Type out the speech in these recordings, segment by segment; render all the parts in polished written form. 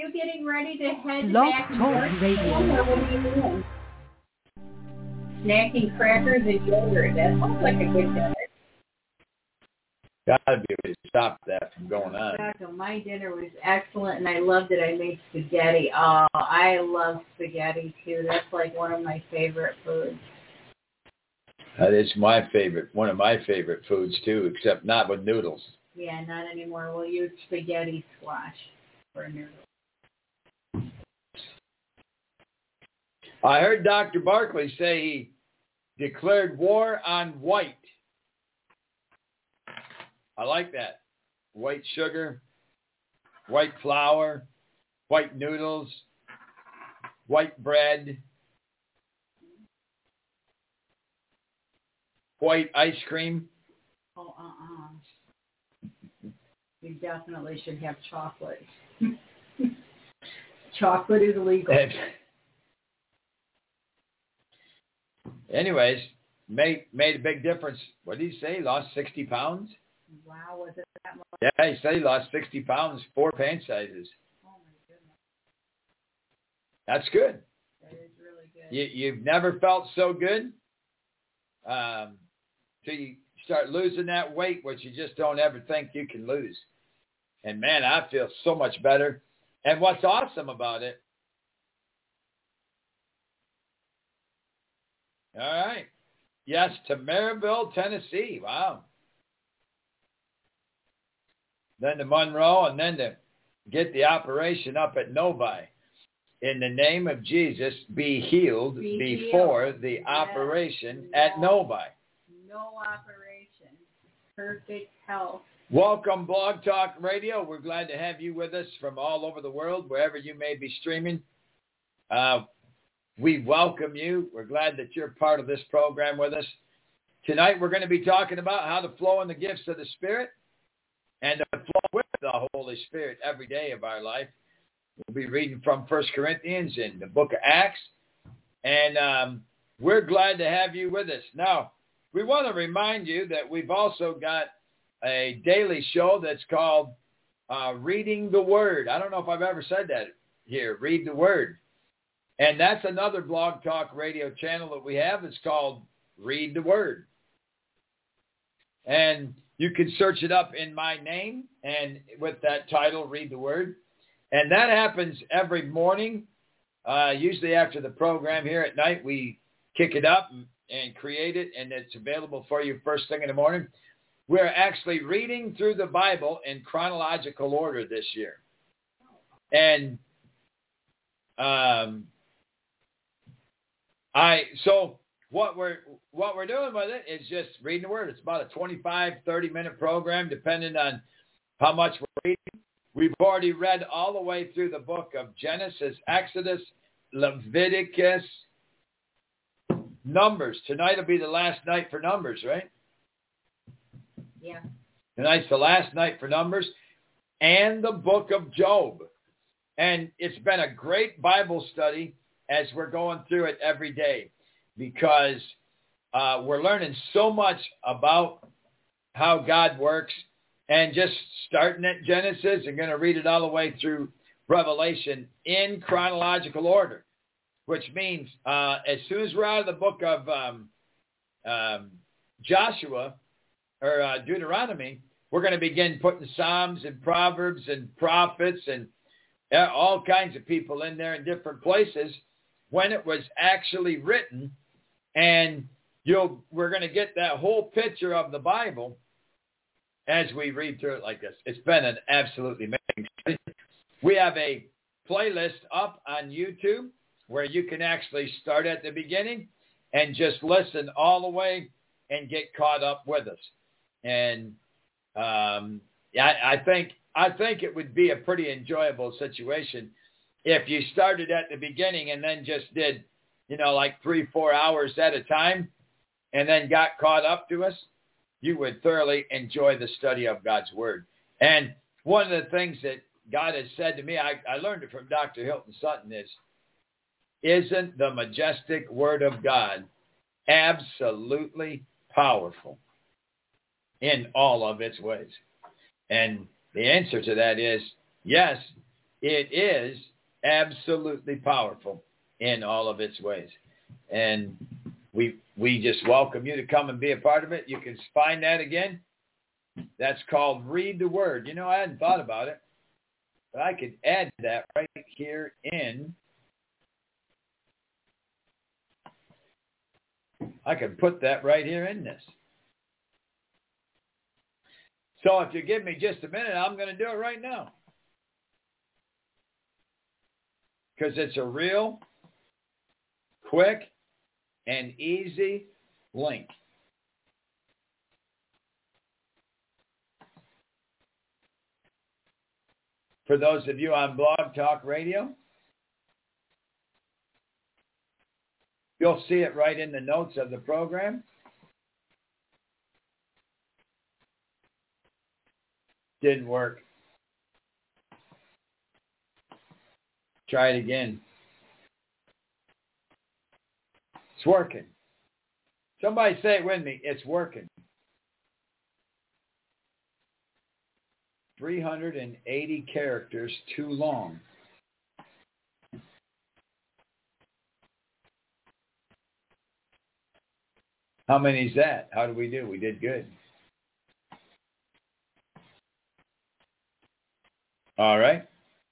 you getting ready to head Blog back to Talk work? Radio. What are you doing? Snacking crackers and yogurt. That sounds like a good dinner. Gotta be able to stop that from going on. Exactly. My dinner was excellent, and I loved it. I made spaghetti. Oh, I love spaghetti, too. That's like one of my favorite foods. That is my favorite, one of my favorite foods, too, except not with noodles. Yeah, not anymore. We'll use spaghetti squash for noodles. I heard Dr. Barkley say he declared war on white. I like that. White sugar, white flour, white noodles, white bread, white ice cream. Oh, You definitely should have chocolate. Chocolate is illegal. Anyways, made a big difference. What did he say? He lost 60 pounds? Wow, was it that much? Yeah, he said he lost 60 pounds, 4 pant sizes. Oh, my goodness. That's good. That is really good. You've never felt so good till you start losing that weight, which you just don't ever think you can lose. And, man, I feel so much better. And what's awesome about it, all right, yes, to Maryville, Tennessee. Wow. Then to Monroe, and then to get the operation up at Novi. In the name of Jesus, be healed before the operation at Novi. No operation. Perfect health. Welcome, Blog Talk Radio. We're glad to have you with us from all over the world, wherever you may be streaming. We welcome you. We're glad that you're part of this program with us. Tonight, we're going to be talking about how to flow in the gifts of the Spirit and to flow with the Holy Spirit every day of our life. We'll be reading from 1 Corinthians in the book of Acts. And we're glad to have you with us. Now, we want to remind you that we've also got a daily show that's called Reading the Word. I don't know if I've ever said that here, Read the Word. And that's another Blog Talk Radio channel that we have. It's called Read the Word. And you can search it up in my name and with that title, Read the Word. And that happens every morning. Usually after the program here at night, we kick it up and create it, and it's available for you first thing in the morning. We're actually reading through the Bible in chronological order this year. And so what we're doing with it is just reading the Word. It's about a 25, 30-minute program, depending on how much we're reading. We've already read all the way through the book of Genesis, Exodus, Leviticus, Numbers. Tonight will be the last night for Numbers, right? Yeah. Tonight's the last night for Numbers and the book of Job. And it's been a great Bible study as we're going through it every day because we're learning so much about how God works. And just starting at Genesis and going to read it all the way through Revelation in chronological order, which means as soon as we're out of the book of Joshua or Deuteronomy, we're going to begin putting Psalms and Proverbs and prophets and all kinds of people in there in different places when it was actually written. And we're going to get that whole picture of the Bible as we read through it like this. It's been an absolutely amazing study. We have a playlist up on YouTube where you can actually start at the beginning and just listen all the way and get caught up with us. And I think it would be a pretty enjoyable situation if you started at the beginning and then just did, like 3-4 hours at a time and then got caught up to us. You would thoroughly enjoy the study of God's Word. And one of the things that God has said to me, I learned it from Dr. Hilton Sutton, isn't the majestic Word of God absolutely powerful in all of its ways? And the answer to that is yes, It is absolutely powerful in all of its ways. And we just welcome you to come and be a part of it. You can find that again. That's called Read the Word. You know, I hadn't thought about it, but I could add that right here in. I could put that right here in this. So if you give me just a minute, I'm going to do it right now. Because it's a real quick and easy link. For those of you on Blog Talk Radio, you'll see it right in the notes of the program. Didn't work. Try it again. It's working. Somebody say it with me. It's working. 380 characters too long. How many is that? How did we do? We did good. All right.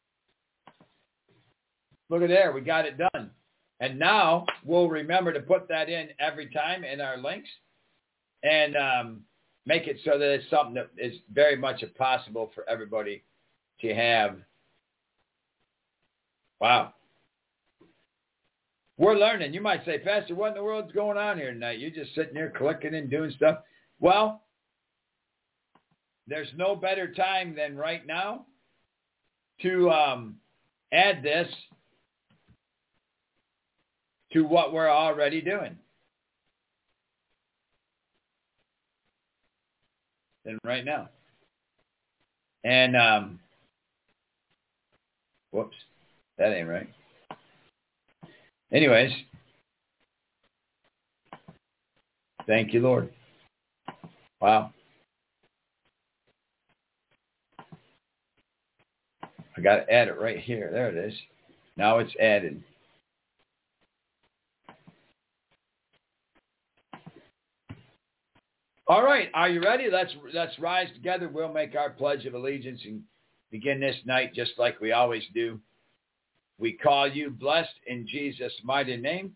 Look at there. We got it done. And now we'll remember to put that in every time in our links and make it so that it's something that is very much possible for everybody to have. Wow. We're learning. You might say, Pastor, what in the world's going on here tonight? You're just sitting there clicking and doing stuff. Well, there's no better time than right now to add this to what we're already doing. Than right now. And, whoops, that ain't right. Anyways, thank you, Lord. Wow. I got to add it right here. There it is. Now it's added. All right, are you ready? Let's rise together. We'll make our pledge of allegiance and begin this night just like we always do. We call you blessed in Jesus' mighty name.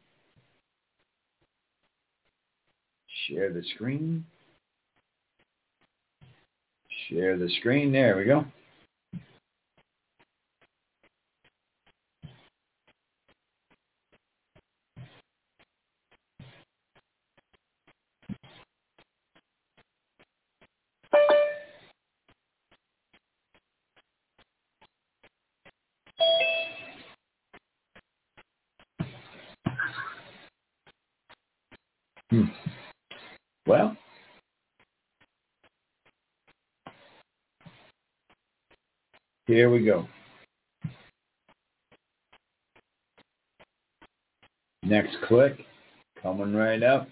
Share the screen. Share the screen. There we go. Well, here we go. Next click, coming right up.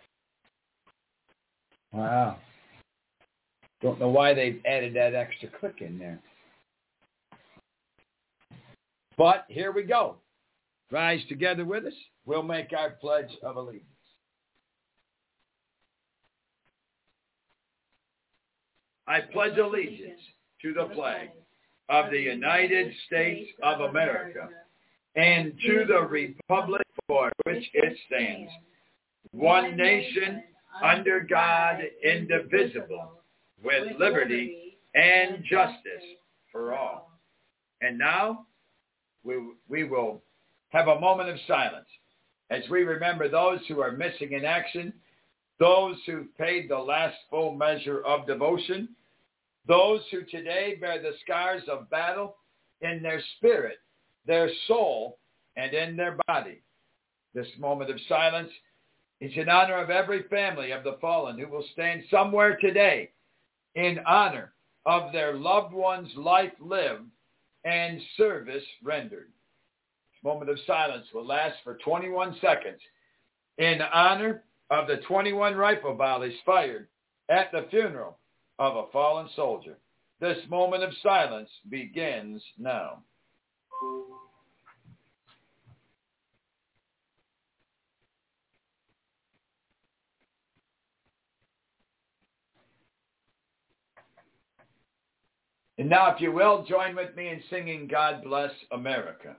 Wow. Don't know why they've added that extra click in there. But here we go. Rise together with us. We'll make our pledge of allegiance. I pledge allegiance to the flag of the United States of America and to the republic for which it stands, one nation under God, indivisible, with liberty and justice for all. And now we will have a moment of silence as we remember those who are missing in action, those who paid the last full measure of devotion, those who today bear the scars of battle in their spirit, their soul, and in their body. This moment of silence is in honor of every family of the fallen who will stand somewhere today in honor of their loved one's life lived and service rendered. This moment of silence will last for 21 seconds in honor of the 21 rifle volleys fired at the funeral of a fallen soldier. This moment of silence begins now. And now, if you will, join with me in singing God Bless America.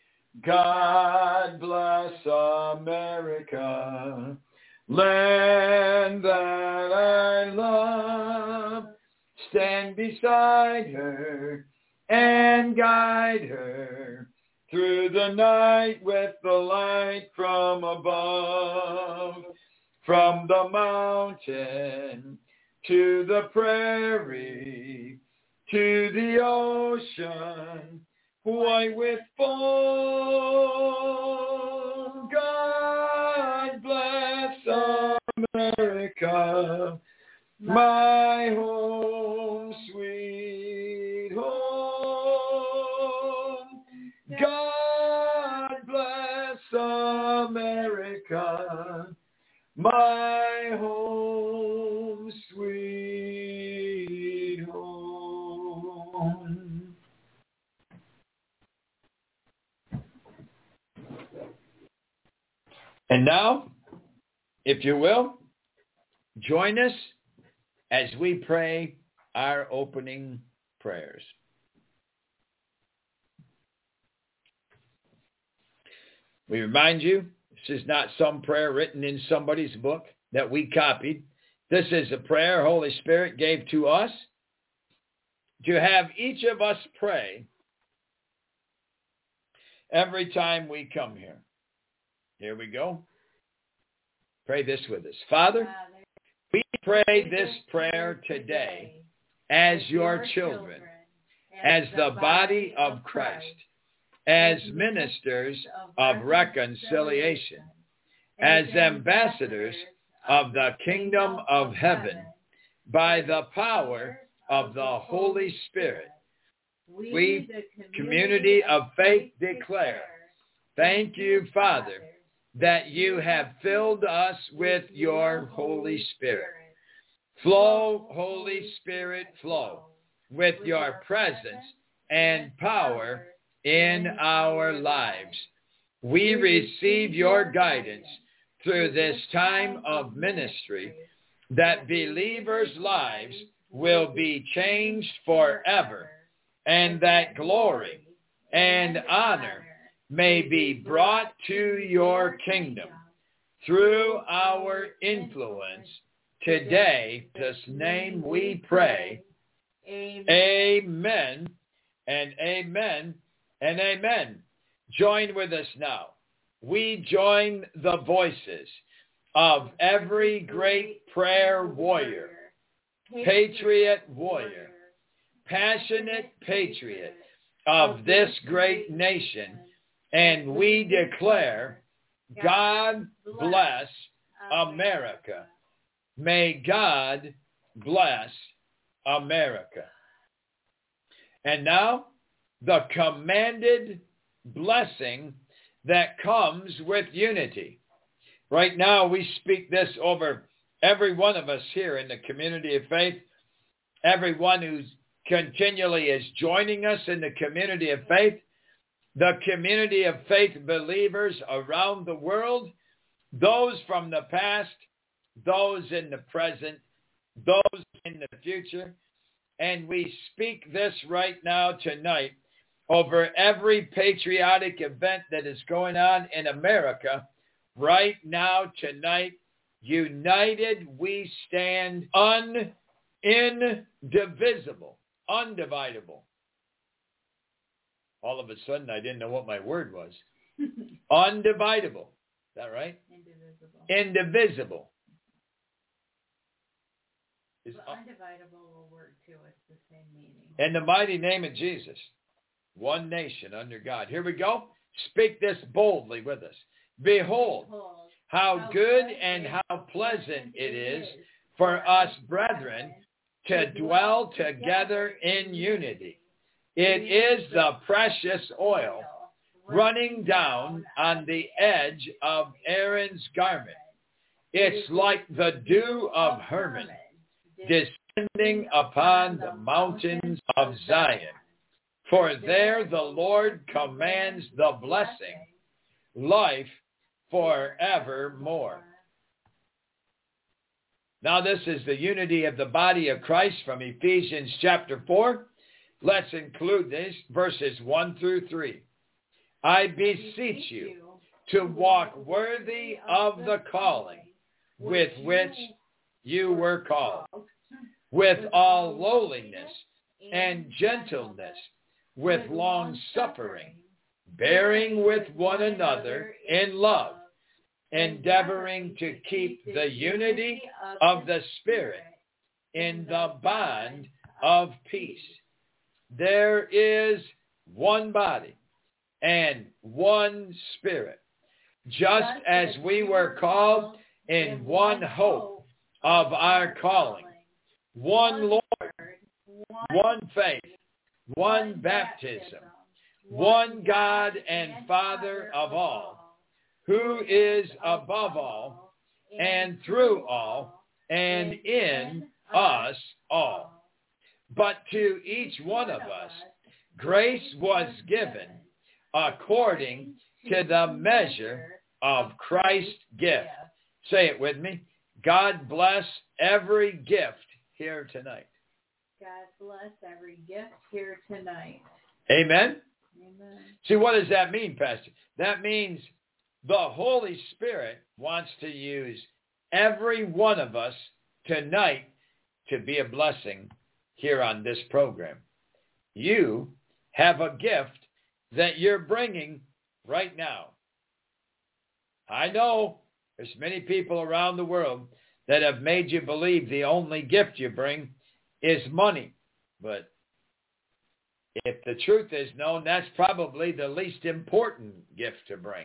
God bless America, land that I love. Stand beside her and guide her through the night with the light from above. From the mountain to the prairie, to the ocean, white with foam. God bless America, my home, sweet home. God bless America, my home, sweet home. And now, if you will, join us as we pray our opening prayers. We remind you, this is not some prayer written in somebody's book that we copied. This is a prayer Holy Spirit gave to us to have each of us pray every time we come here. Here we go. Pray this with us. Father, we pray this prayer today as your children, as the body of Christ, as ministers of reconciliation, as ambassadors of the kingdom of heaven, by the power of the Holy Spirit. We, the community of faith, declare, thank you, Father, that you have filled us with your Holy Spirit. Flow, Holy Spirit, flow with your presence and power in our lives. We receive your guidance through this time of ministry, that believers' lives will be changed forever, and that glory and honor may be brought to your kingdom through our influence. Today, in Jesus' name we pray. Amen. Amen and amen and amen. Join with us now. We join the voices of every great prayer warrior, patriot warrior, passionate patriot of this great nation, and we declare, God bless America. May God bless America. And now, the commanded blessing that comes with unity. Right now, we speak this over every one of us here in the community of faith, everyone who continually is joining us in the community of faith, the community of faith believers around the world, those from the past, those in the present, those in the future. And we speak this right now tonight over every patriotic event that is going on in America right now tonight. United we stand, indivisible, undividable. All of a sudden, I didn't know what my word was. Undividable. Is that right? Indivisible. Indivisible. Undividable will work too. It's the same meaning. In the mighty name of Jesus, one nation under God. Here we go. Speak this boldly with us. Behold, how good and how pleasant it is for us, brethren, to dwell together in unity. It is the precious oil running down on the edge of Aaron's garment. It's like the dew of Hermon descending upon the mountains of Zion. For there the Lord commands the blessing, life forevermore. Now this is the unity of the body of Christ from Ephesians chapter 4. Let's include these verses 1 through 3. I beseech you to walk worthy of the calling with which you were called, with all lowliness and gentleness, with long-suffering, bearing with one another in love, endeavoring to keep the unity of the Spirit in the bond of peace. There is one body and one Spirit, just as we were called in one hope of our calling, one Lord, one faith, one baptism, one God and Father of all, who is above all, and through all, and in us all. But to each one of us, grace was given according to the measure of Christ's gift. Say it with me. God bless every gift here tonight. God bless every gift here tonight. Amen? Amen. See, what does that mean, Pastor? That means the Holy Spirit wants to use every one of us tonight to be a blessing here on this program. You have a gift that you're bringing right now. I know there's many people around the world that have made you believe the only gift you bring is money. But if the truth is known, that's probably the least important gift to bring.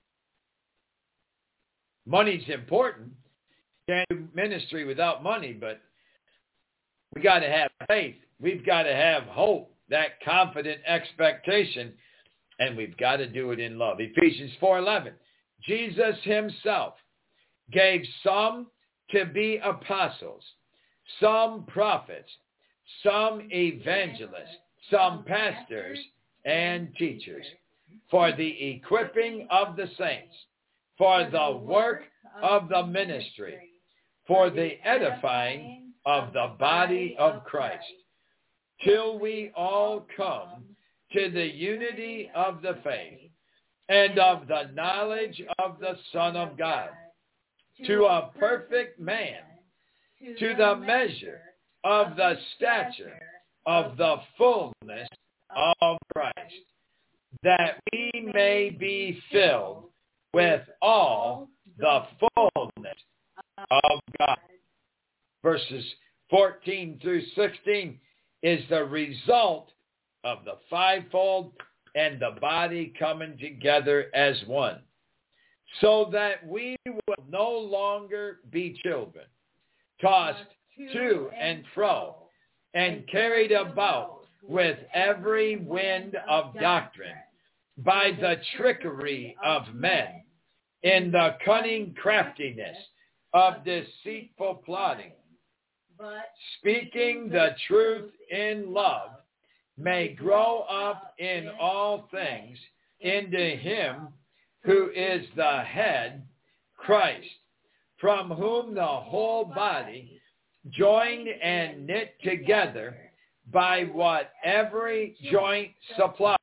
Money's important. Can't do ministry without money, but we got to have faith. We've got to have hope, that confident expectation, and we've got to do it in love. Ephesians 4:11. Jesus himself gave some to be apostles, some prophets, some evangelists, some pastors and teachers, for the equipping of the saints, for the work of the ministry, for the edifying of the body of Christ, till we all come to the unity of the faith and of the knowledge of the Son of God, to a perfect man, to the measure of the stature of the fullness of Christ, that we may be filled with all the fullness of God. Verses 14 through 16 is the result of the fivefold and the body coming together as one, so that we will no longer be children, tossed to and fro, and carried about with every wind of doctrine, by the trickery of men, in the cunning craftiness of deceitful plotting, but speaking the truth in love, may grow up in all things into him who is the head, Christ, from whom the whole body, joined and knit together by what every joint supplies,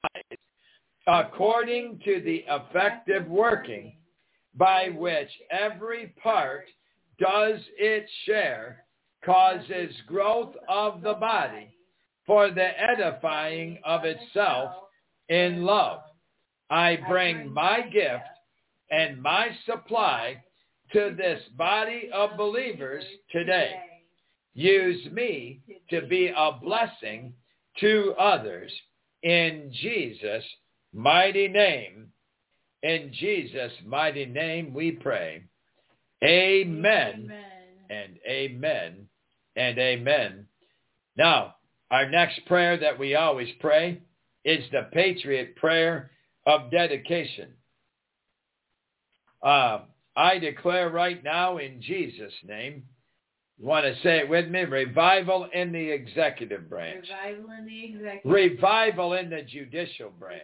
according to the effective working by which every part does its share, causes growth of the body for the edifying of itself in love. I bring my gift and my supply to this body of believers today. Use me to be a blessing to others in Jesus' mighty name. In Jesus' mighty name we pray. Amen, and amen, and amen. Now, our next prayer that we always pray is the Patriot Prayer of Dedication. I declare right now in Jesus' name, you want to say it with me? Revival in the executive branch. Revival in the executive branch. Revival in the judicial branch.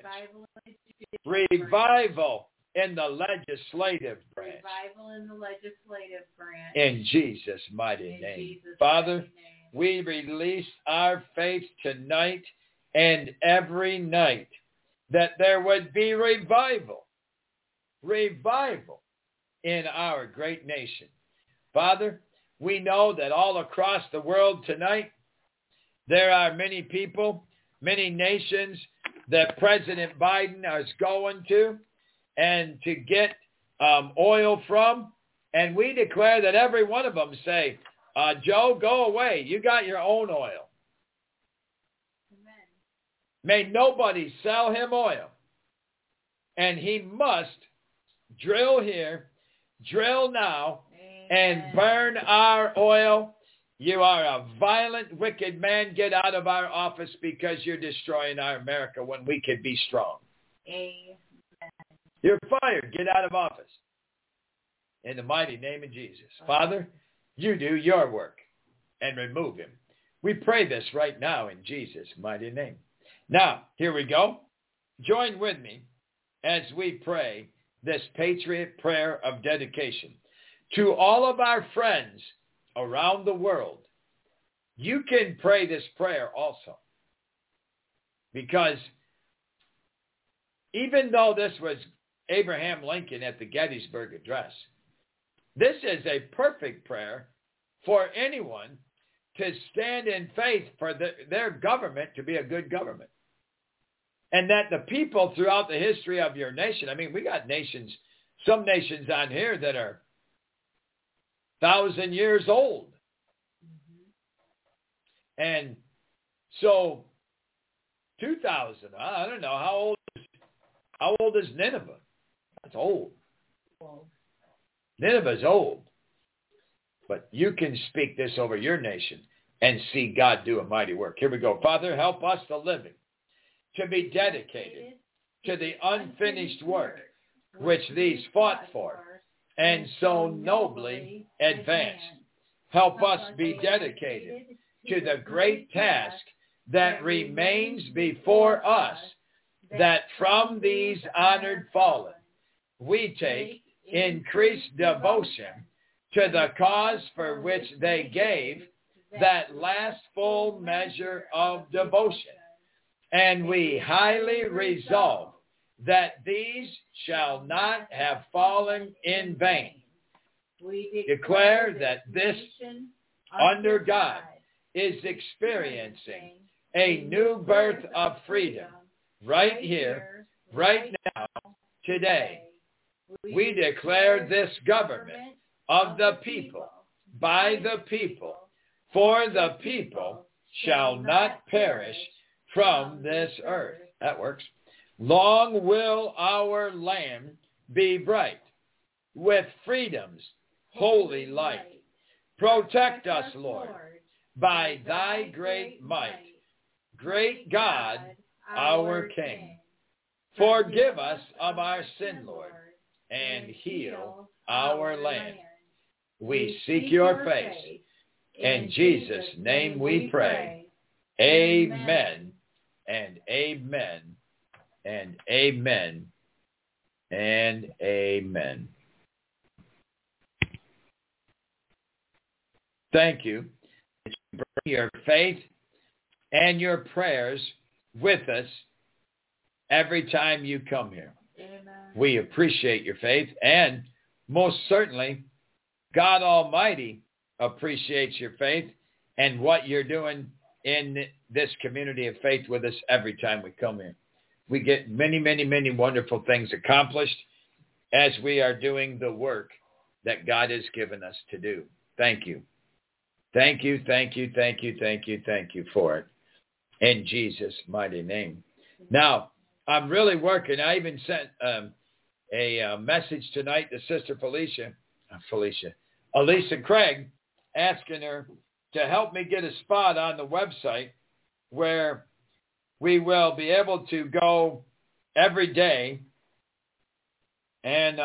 Revival in the legislative branch. Revival in the legislative branch. In Jesus' mighty name. Father, we release our faith tonight and every night, that there would be revival in our great nation. Father, we know that all across the world tonight, there are many people, many nations that President Biden is going to and to get oil from. And we declare that every one of them say, Joe, go away. You got your own oil. Amen. May nobody sell him oil. And he must drill here, drill now, Amen. And burn our oil. You are a violent, wicked man. Get out of our office because you're destroying our America when we could be strong. Amen. You're fired. Get out of office. In the mighty name of Jesus. Father, you do your work and remove him. We pray this right now in Jesus' mighty name. Now, here we go. Join with me as we pray this patriot prayer of dedication. To all of our friends around the world, you can pray this prayer also. Because even though this was Abraham Lincoln at the Gettysburg Address, this is a perfect prayer for anyone to stand in faith for their government to be a good government. And that the people throughout the history of your nation, I mean, we got nations, some nations on here that are 1,000 years old. Mm-hmm. And so 2,000, I don't know, how old is Nineveh? That's old. Nineveh's old. But you can speak this over your nation and see God do a mighty work. Here we go. Father, help us, the living, to be dedicated to the unfinished work which these fought for and so nobly advanced. Help us be dedicated to the great task that remains before us, that from these honored fallen we take increased devotion to the cause for which they gave that last full measure of devotion. And we highly resolve that these shall not have fallen in vain. We declare that this, under God, is experiencing a new birth of freedom right here, right now, today. We declare this government of the people, by the people, for the people, shall not perish from this earth. That works. Long will our land be bright, with freedom's holy light. Protect us, Lord, by thy great might. Great God, our King. Forgive us of our sin, Lord, and heal our land. We seek your face. In Jesus' name we pray. Amen and amen and amen and amen. Thank you. Bring your faith and your prayers with us every time you come here. Amen. We appreciate your faith, and most certainly, God Almighty appreciates your faith and what you're doing in this community of faith with us every time we come here. We get many, many, many wonderful things accomplished as we are doing the work that God has given us to do. Thank you. Thank you, thank you, thank you, thank you, thank you for it. In Jesus' mighty name. Now, I'm really working. I even sent a message tonight to Sister Elisa Craig, asking her to help me get a spot on the website where we will be able to go every day and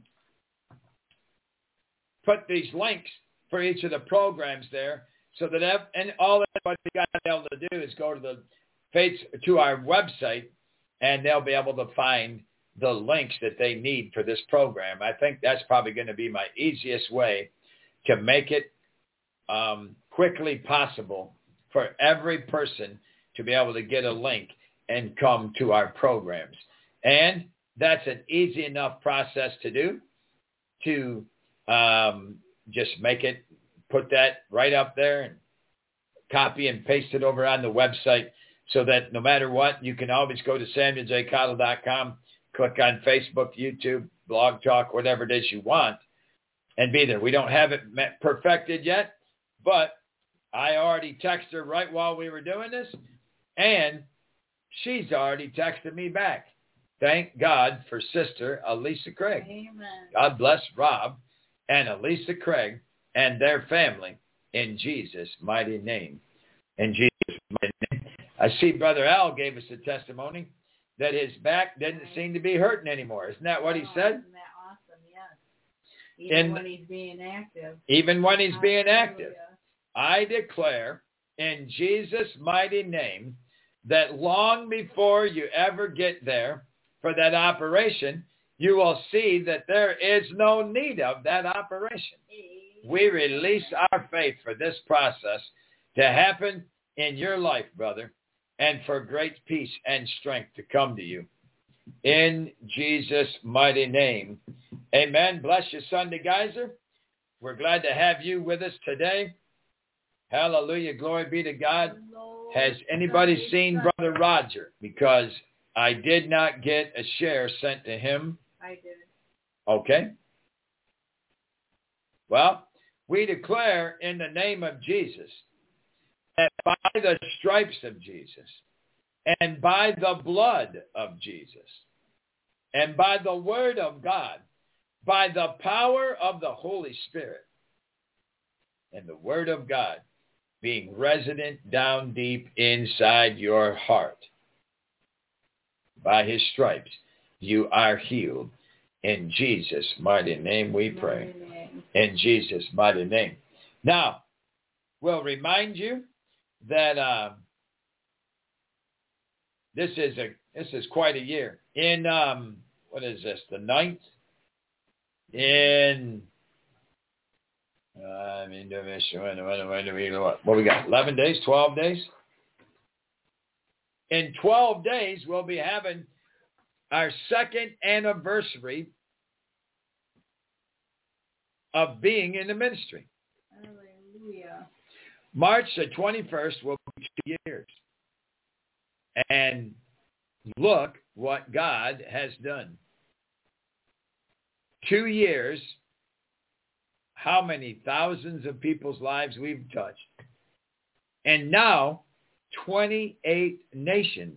put these links for each of the programs there, so that all everybody got to be able to do is go to our website, and they'll be able to find the links that they need for this program. I think that's probably going to be my easiest way to make it quickly possible for every person to be able to get a link and come to our programs. And that's an easy enough process to do, to just make it, put that right up there and copy and paste it over on the website, so that no matter what, you can always go to SamuelJCottle.com, click on Facebook, YouTube, Blog Talk, whatever it is you want, and be there. We don't have it perfected yet, but I already texted her right while we were doing this, and she's already texted me back. Thank God for Sister Elisa Craig. Amen. God bless Rob and Elisa Craig and their family in Jesus' mighty name. In Jesus' mighty name. I see Brother Al gave us a testimony that his back didn't seem to be hurting anymore. Isn't that what he said? Isn't that awesome? Yes. Even when he's being active. Even when he's being active. I declare in Jesus' mighty name that long before you ever get there for that operation, you will see that there is no need of that operation. We release our faith for this process to happen in your life, brother, and for great peace and strength to come to you. In Jesus' mighty name. Amen. Bless you, Sunday Geyser. We're glad to have you with us today. Hallelujah. Glory be to God. Has anybody seen Brother Roger? Because I did not get a share sent to him. I did. Okay. Well, we declare in the name of Jesus that by the stripes of Jesus and by the blood of Jesus and by the word of God, by the power of the Holy Spirit and the word of God being resident down deep inside your heart, by his stripes you are healed. In Jesus' mighty name we pray. In Jesus' mighty name. Now, we'll remind you that this is quite a year. In what is this? The 9th? In what we got? 11 days? 12 days? In 12 days, we'll be having our second anniversary of being in the ministry. Hallelujah. March the 21st will be 2 years. And look what God has done. 2 years, how many thousands of people's lives we've touched. And now, 28 nations.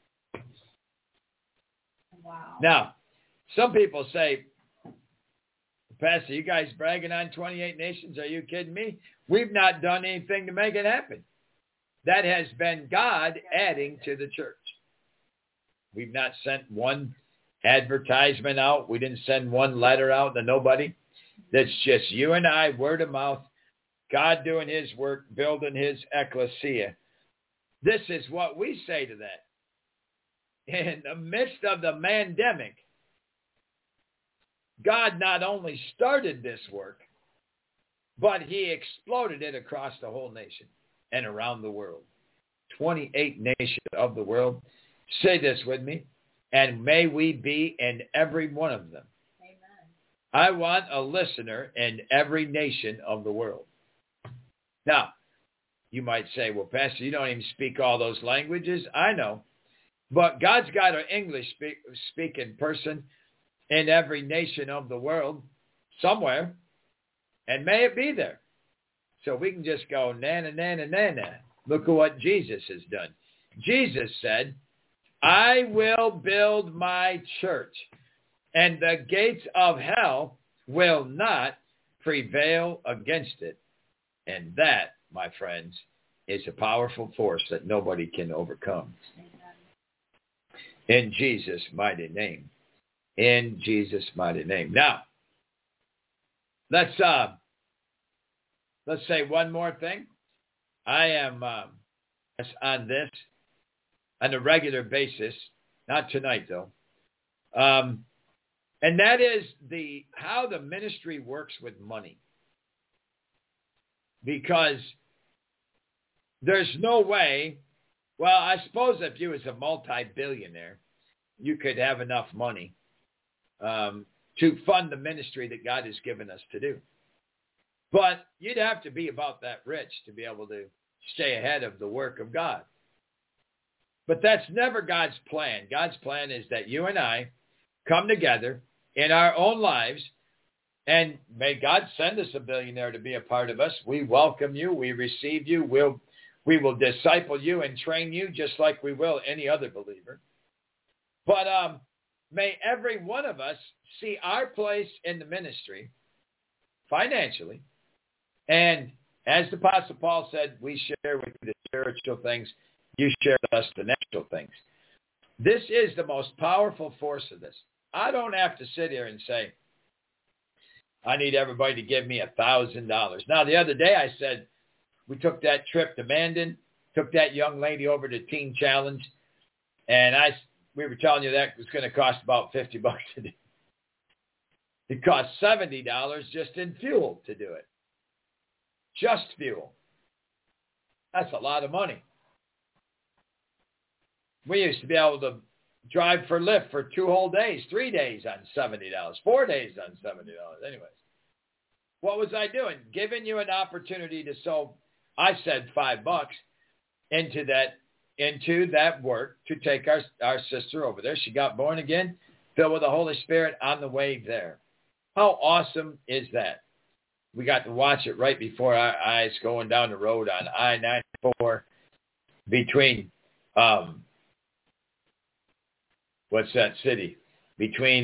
Wow. Now, some people say, Pastor, you guys bragging on 28 nations? Are you kidding me? We've not done anything to make it happen. That has been God adding to the church. We've not sent one advertisement out. We didn't send one letter out to nobody. That's just you and I, word of mouth, God doing his work, building his ecclesia. This is what we say to that. In the midst of the pandemic, God not only started this work, but he exploded it across the whole nation and around the world. 28 nations of the world. Say this with me. And may we be in every one of them. Amen. I want a listener in every nation of the world. Now, you might say, well, Pastor, you don't even speak all those languages. I know. But God's got an English-speaking person in every nation of the world somewhere. And may it be there. So we can just go, na-na, na-na, na-na. Look at what Jesus has done. Jesus said, I will build my church, and the gates of hell will not prevail against it. And that, my friends, is a powerful force that nobody can overcome. In Jesus' mighty name. In Jesus' mighty name. Now, let's say one more thing. I am on this on a regular basis, not tonight though, and that is how the ministry works with money. Because there's no way Well, I suppose if you was a multi-billionaire, you could have enough money to fund the ministry that God has given us to do. But you'd have to be about that rich to be able to stay ahead of the work of God. But that's never God's plan. God's plan is that you and I come together in our own lives, and may God send us a billionaire to be a part of us. We welcome you. We receive you. We will disciple you and train you just like we will any other believer. But may every one of us see our place in the ministry financially. And as the Apostle Paul said, we share with you the spiritual things. You share with us the natural things. This is the most powerful force of this. I don't have to sit here and say, I need everybody to give me $1,000. Now, the other day I said, we took that trip to Mandan, took that young lady over to Teen Challenge, and we were telling you that was going to cost about $50 a day. It cost $70 just in fuel to do it. Just fuel. That's a lot of money. We used to be able to drive for Lyft for 2 whole days, 3 days on $70, 4 days on $70. Anyways, what was I doing? Giving you an opportunity to sow, I said $5 into that work to take our sister over there. She got born again, filled with the Holy Spirit on the way there. How awesome is that? We got to watch it right before our eyes going down the road on I-94 between, what's that city? Between,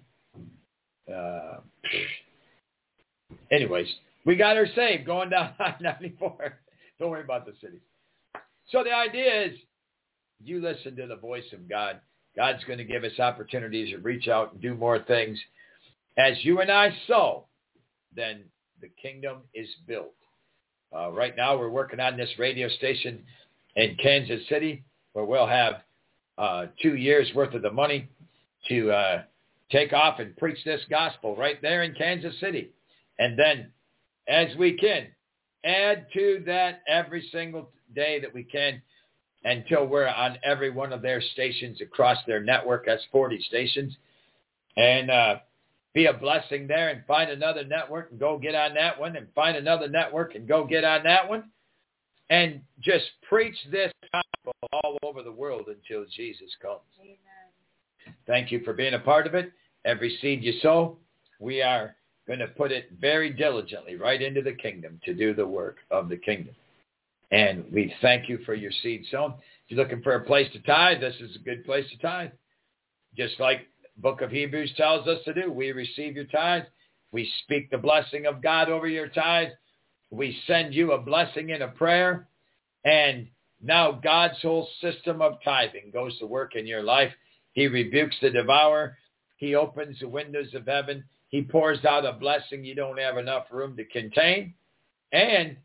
anyways, we got her saved going down I-94. Don't worry about the cities. So the idea is you listen to the voice of God. God's going to give us opportunities to reach out and do more things. As you and I sow, then the kingdom is built. Right now we're working on this radio station in Kansas City where we'll have 2 years worth of the money to take off and preach this gospel right there in Kansas City. And then as we can, add to that every single day that we can until we're on every one of their stations across their network. That's 40 stations. And be a blessing there and find another network and go get on that one and find another network and go get on that one. And just preach this gospel all over the world until Jesus comes. Amen. Thank you for being a part of it. Every seed you sow, we are going to put it very diligently right into the kingdom to do the work of the kingdom. And we thank you for your seed sown. If you're looking for a place to tithe, this is a good place to tithe. Just like the book of Hebrews tells us to do, we receive your tithe. We speak the blessing of God over your tithe. We send you a blessing in a prayer. And now God's whole system of tithing goes to work in your life. He rebukes the devourer. He opens the windows of heaven. He pours out a blessing you don't have enough room to contain. And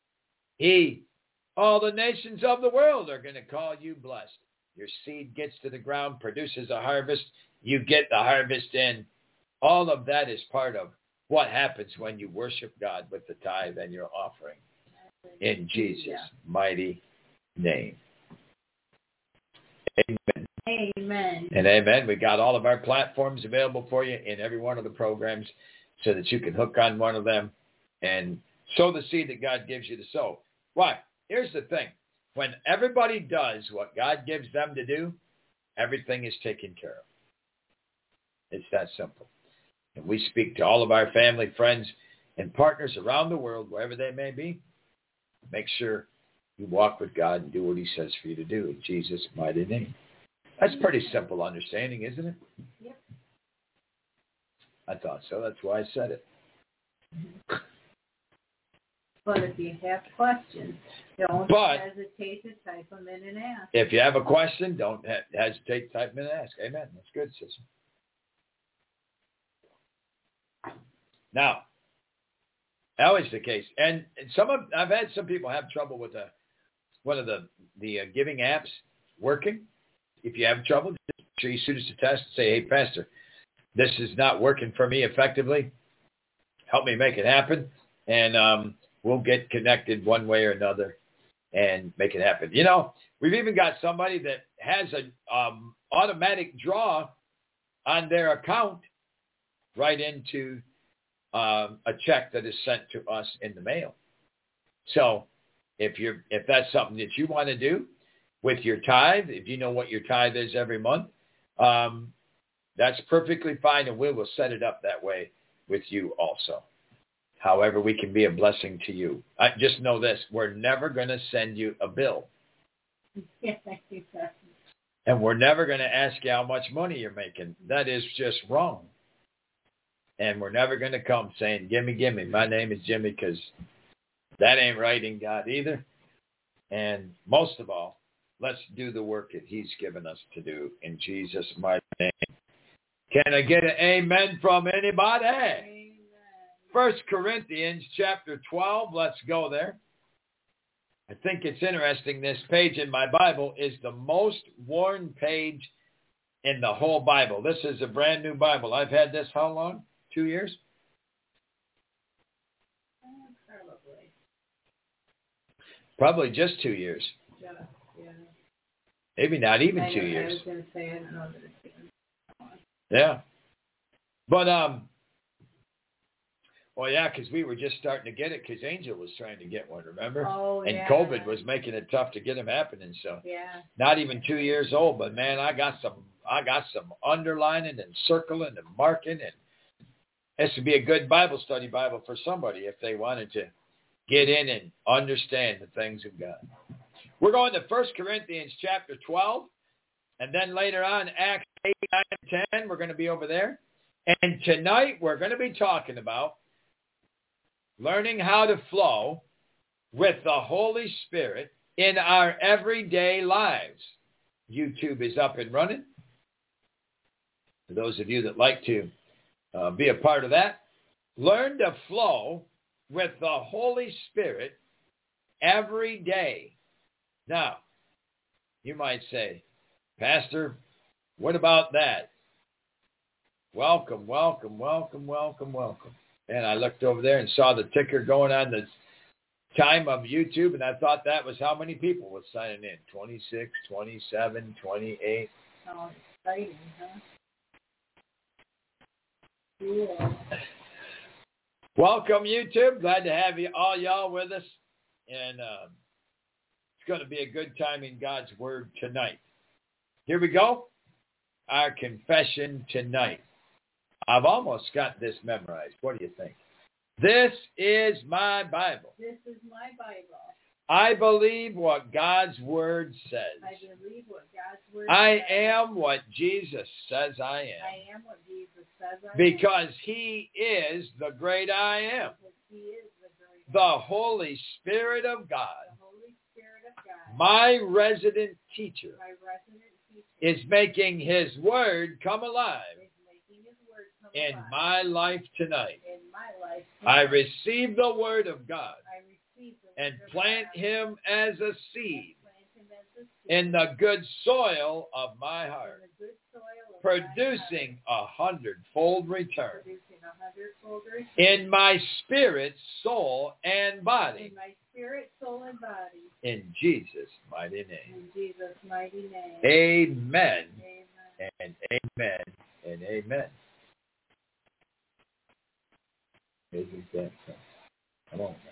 all the nations of the world are going to call you blessed. Your seed gets to the ground, produces a harvest. You get the harvest in. All of that is part of what happens when you worship God with the tithe and your offering. In Jesus' mighty name. Amen. Amen. And amen. We got all of our platforms available for you in every one of the programs so that you can hook on one of them and sow the seed that God gives you to sow. Why? Here's the thing. When everybody does what God gives them to do, everything is taken care of. It's that simple. And we speak to all of our family, friends, and partners around the world, wherever they may be. Make sure you walk with God and do what he says for you to do in Jesus' mighty name. That's pretty simple understanding, isn't it? Yep. I thought so. That's why I said it. But if you have questions, don't hesitate to type them in and ask. If you have a question, don't hesitate to type them in and ask. Amen. That's good, sister. Now, that was the case. And I've had some people have trouble with one of the giving apps working. If you have trouble, just make sure you shoot us a test and say, hey, Pastor, this is not working for me effectively. Help me make it happen. And we'll get connected one way or another and make it happen. We've even got somebody that has an automatic draw on their account right into a check that is sent to us in the mail. So if that's something that you want to do with your tithe, if you know what your tithe is every month, that's perfectly fine, and we will set it up that way with you also. However, we can be a blessing to you. Just know this, we're never going to send you a bill. And we're never going to ask you how much money you're making. That is just wrong. And we're never going to come saying, gimme, my name is Jimmy, because that ain't right in God either. And most of all, let's do the work that he's given us to do in Jesus' mighty name. Can I get an amen from anybody? Amen. 1 Corinthians chapter 12, let's go there. I think it's interesting, this page in my Bible is the most worn page in the whole Bible. This is a brand new Bible. I've had this how long? 2 years? Probably just 2 years. Yeah. Maybe not even 2 years. I was going to say, I don't know that it's even. Yeah. But, well, yeah, because we were just starting to get it because Angel was trying to get one, remember? Oh, and yeah. COVID was making it tough to get them happening. So yeah. Not even 2 years old, but man, I got some underlining and circling and marking, and this would be a good Bible study Bible for somebody if they wanted to get in and understand the things of God. We're going to 1 Corinthians chapter 12, and then later on Acts 8, 9, and 10. We're going to be over there. And tonight we're going to be talking about learning how to flow with the Holy Spirit in our everyday lives. YouTube is up and running. For those of you that like to be a part of that, learn to flow with the Holy Spirit every day. Now, you might say, Pastor, what about that? Welcome. And I looked over there and saw the ticker going on the time of YouTube, and I thought that was how many people were signing in. 26, 27, 28. Oh, exciting, huh? Cool. Welcome, YouTube. Glad to have all y'all with us. And it's going to be a good time in God's Word tonight. Here we go. Our confession tonight. I've almost got this memorized. What do you think? This is my Bible. This is my Bible. I believe what God's Word says. I believe what God's Word I says. am what Jesus says I am. I am what Jesus says I am. Because he is the great I am. Because he is the great I am. The Holy Spirit of God. The Holy Spirit of God. My resident teacher. My resident teacher. Is making his Word come alive. In my life tonight. In my life tonight. I receive the Word of God. I receive the and Word of plant God. Him as a seed in the good soil of my heart, producing 100-fold return in my spirit, soul, and body. In my spirit, soul, and body. In Jesus' mighty name. In Jesus' mighty name. Amen. Amen. And amen. And amen. Isn't that so? Come on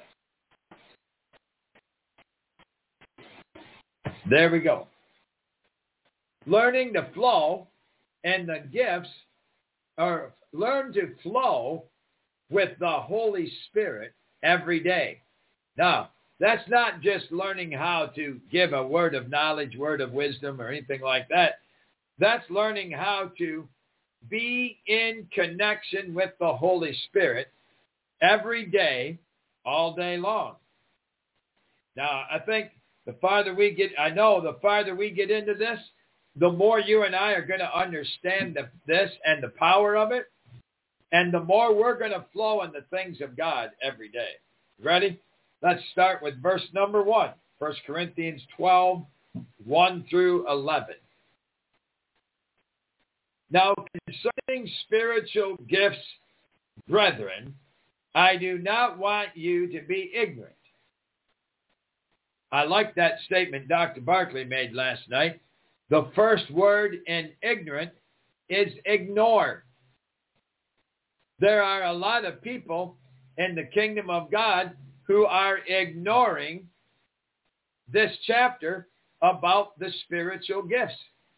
now. There we go. Learning to flow and the gifts, or learn to flow with the Holy Spirit every day. Now, that's not just learning how to give a word of knowledge, word of wisdom, or anything like that. That's learning how to be in connection with the Holy Spirit every day, all day long. Now, I think the farther we get into this, the more you and I are going to understand this and the power of it, and the more we're going to flow in the things of God every day. Ready? Let's start with verse number 1, 1 Corinthians 12, 1 through 11. Now, concerning spiritual gifts, brethren, I do not want you to be ignorant. I like that statement Dr. Barkley made last night. The first word in ignorant is ignore. There are a lot of people in the kingdom of God who are ignoring this chapter about the spiritual gifts.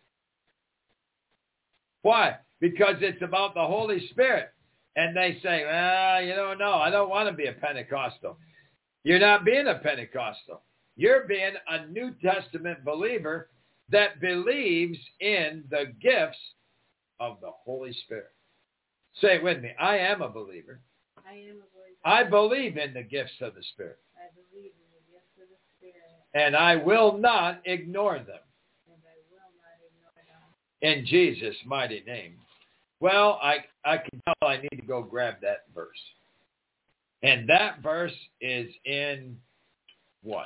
Why? Because it's about the Holy Spirit. And they say, well, no, I don't want to be a Pentecostal. You're not being a Pentecostal. You're being a New Testament believer that believes in the gifts of the Holy Spirit. Say it with me. I am a believer. I am a believer. I believe in the gifts of the Spirit. I believe in the gifts of the Spirit. And I will not ignore them. And I will not ignore them. In Jesus' mighty name. Well, I can tell I need to go grab that verse. And that verse is in what?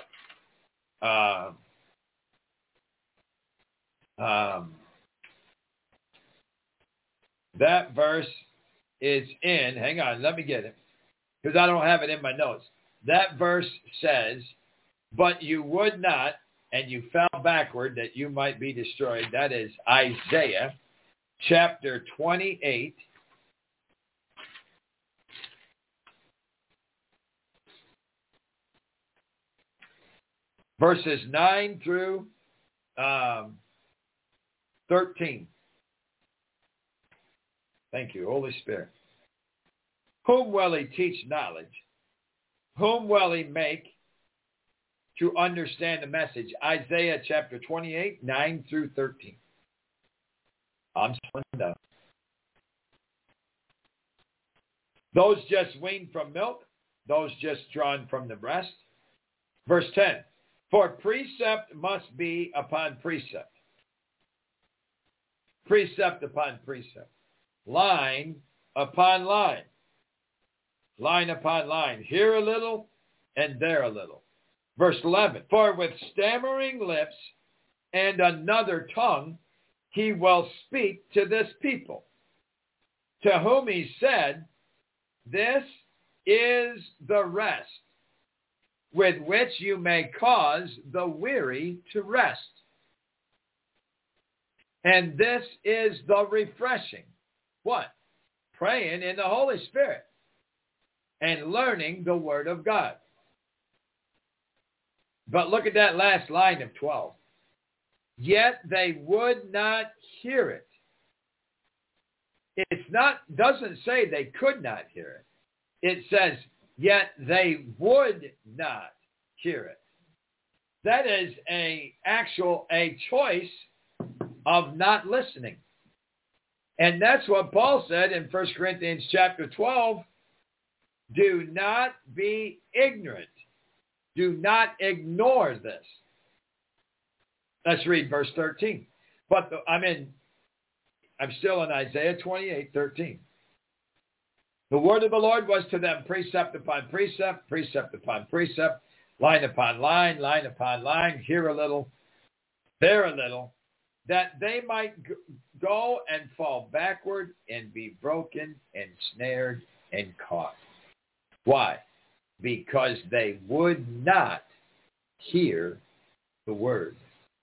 That verse is in, hang on, let me get it, because I don't have it in my notes. That verse says, but you would not, and you fell backward that you might be destroyed. That is Isaiah chapter 28. Verses 9 through 13. Thank you, Holy Spirit. Whom will he teach knowledge? Whom will he make to understand the message? Isaiah chapter 28, 9 through 13. I'm slowing down. Those just weaned from milk, those just drawn from the breast. Verse 10. For precept must be upon precept. Precept upon precept. Line upon line. Line upon line. Here a little and there a little. Verse 11. For with stammering lips and another tongue he will speak to this people, to whom he said, this is the rest with which you may cause the weary to rest. And this is the refreshing. What? Praying in the Holy Spirit and learning the Word of God. But look at that last line of 12. Yet they would not hear it. Doesn't say they could not hear it. It says, yet they would not hear it. That is a choice of not listening. And that's what Paul said in 1 Corinthians chapter 12. Do not be ignorant. Do not ignore this. Let's read verse 13. I'm still in Isaiah 28, 13. The word of the Lord was to them precept upon precept, precept upon precept, line upon line, line upon line, here a little, there a little, that they might go and fall backward and be broken and snared and caught. Why? Because they would not hear the word.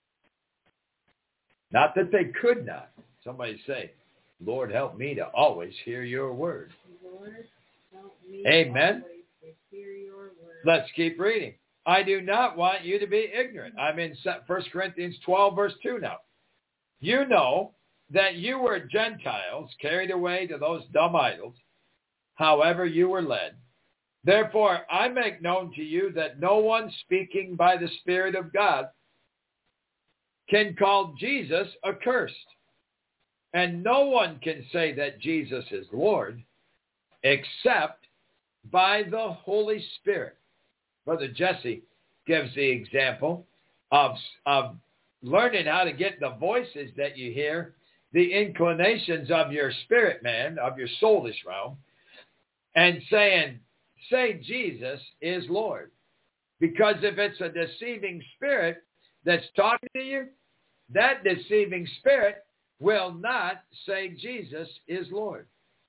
Not that they could not. Somebody say, Lord, help me to always hear your word. Lord, help me Amen. always to hear your word. Let's keep reading. I do not want you to be ignorant. I'm in 1 Corinthians 12, verse 2 now. You know that you were Gentiles carried away to those dumb idols, however you were led. Therefore, I make known to you that no one speaking by the Spirit of God can call Jesus accursed. And no one can say that Jesus is Lord except by the Holy Spirit. Brother Jesse gives the example of learning how to get the voices that you hear, the inclinations of your spirit man, of your soulish realm, and say Jesus is Lord. Because if it's a deceiving spirit that's talking to you, that deceiving spirit will not say Jesus is Lord.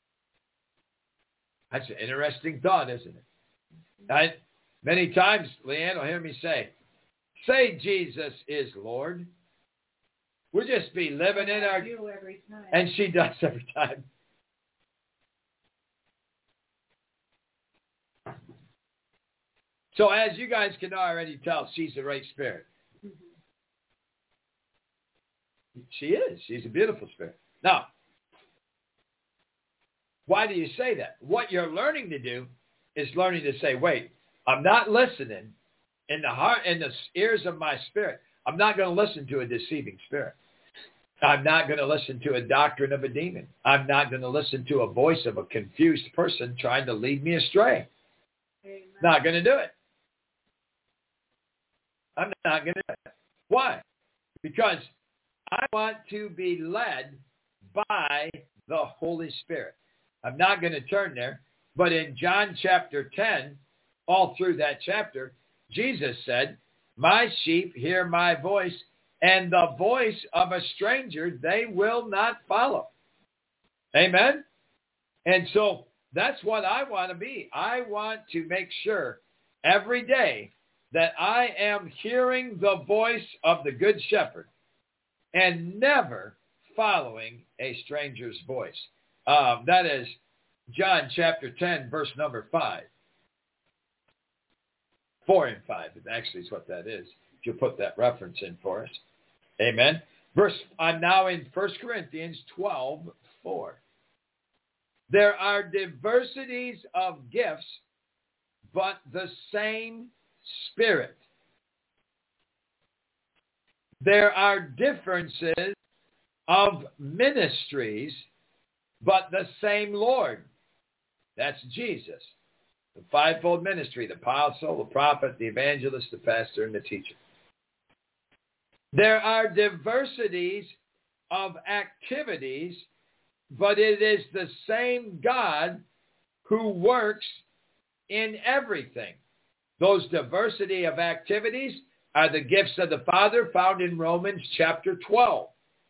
That's an interesting thought, isn't it? Many times, Leanne will hear me say, Say Jesus is Lord. We'll just be living in our... Every time. And she does every time. So as you guys can already tell, she's the right spirit. Mm-hmm. She is. She's a beautiful spirit. Now, why do you say that? What you're learning to do is learning to say, wait, I'm not listening in the heart, in the ears of my spirit. I'm not going to listen to a deceiving spirit. I'm not going to listen to a doctrine of a demon. I'm not going to listen to a voice of a confused person trying to lead me astray. Amen. Not going to do it. I'm not going to do it. Why? Because I want to be led by the Holy Spirit. I'm not going to turn there, but in John chapter 10, all through that chapter, Jesus said, my sheep hear my voice, and the voice of a stranger they will not follow. Amen? And so that's what I want to be. I want to make sure every day that I am hearing the voice of the Good Shepherd and never following a stranger's voice. That is John chapter 10, verse number 5. 4 and 5, actually is what that is. If you put that reference in for us. Amen. I'm now in 1 Corinthians 12:4. There are diversities of gifts, but the same Spirit. There are differences of ministries, but the same Lord. That's Jesus. The fivefold ministry, the apostle, the prophet, the evangelist, the pastor, and the teacher. There are diversities of activities, but it is the same God who works in everything. Those diversity of activities are the gifts of the Father found in Romans chapter 12.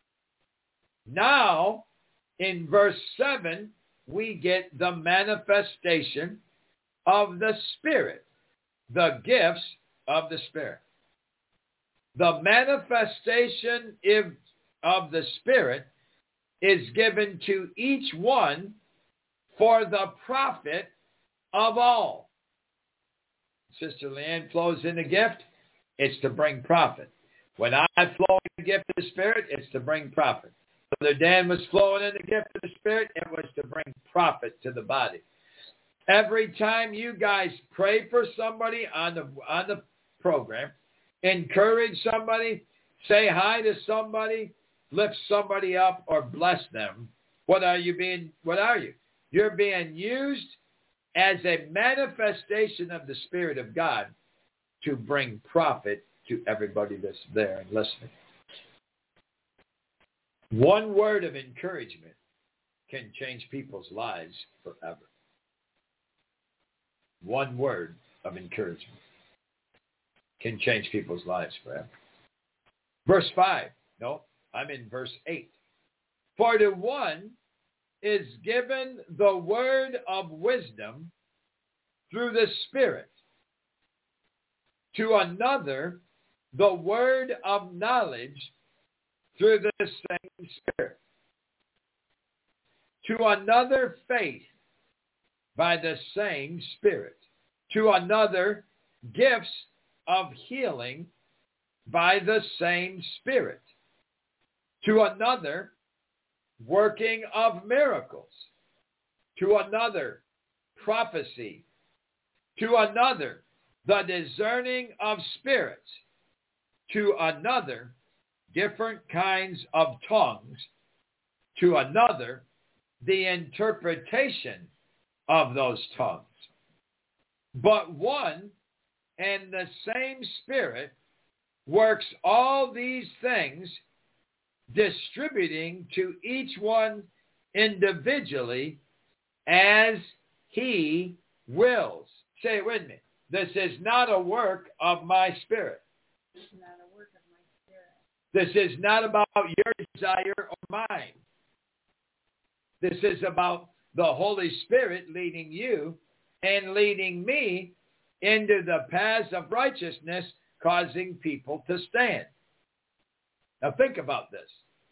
Now, in verse 7, we get the manifestation of the Spirit, the gifts of the Spirit. The manifestation of the Spirit is given to each one for the profit of all. Sister Leanne flows in the gift, it's to bring profit. When I flow in the gift of the Spirit, it's to bring profit. Brother Dan was flowing in the gift of the Spirit, it was to bring profit to the body. Every time you guys pray for somebody on the program, encourage somebody, say hi to somebody, lift somebody up, or bless them, what are you? You're being used as a manifestation of the Spirit of God to bring profit to everybody that's there and listening. One word of encouragement can change people's lives forever. One word of encouragement can change people's lives forever. Verse 5. No, I'm in verse 8. For to one is given the word of wisdom through the Spirit. To another, the word of knowledge through the same Spirit. To another, faith by the same Spirit. To another, gifts of healing by the same Spirit. To another, working of miracles. To another, prophecy. To another, the discerning of spirits. To another, different kinds of tongues. To another, the interpretation of those tongues. But one and the same Spirit works all these things, distributing to each one individually as he wills. Say it with me. This is not a work of my Spirit. This is not a work of my Spirit. This is not about your desire or mine. This is about the Holy Spirit leading you and leading me into the paths of righteousness causing people to stand. Now think about this.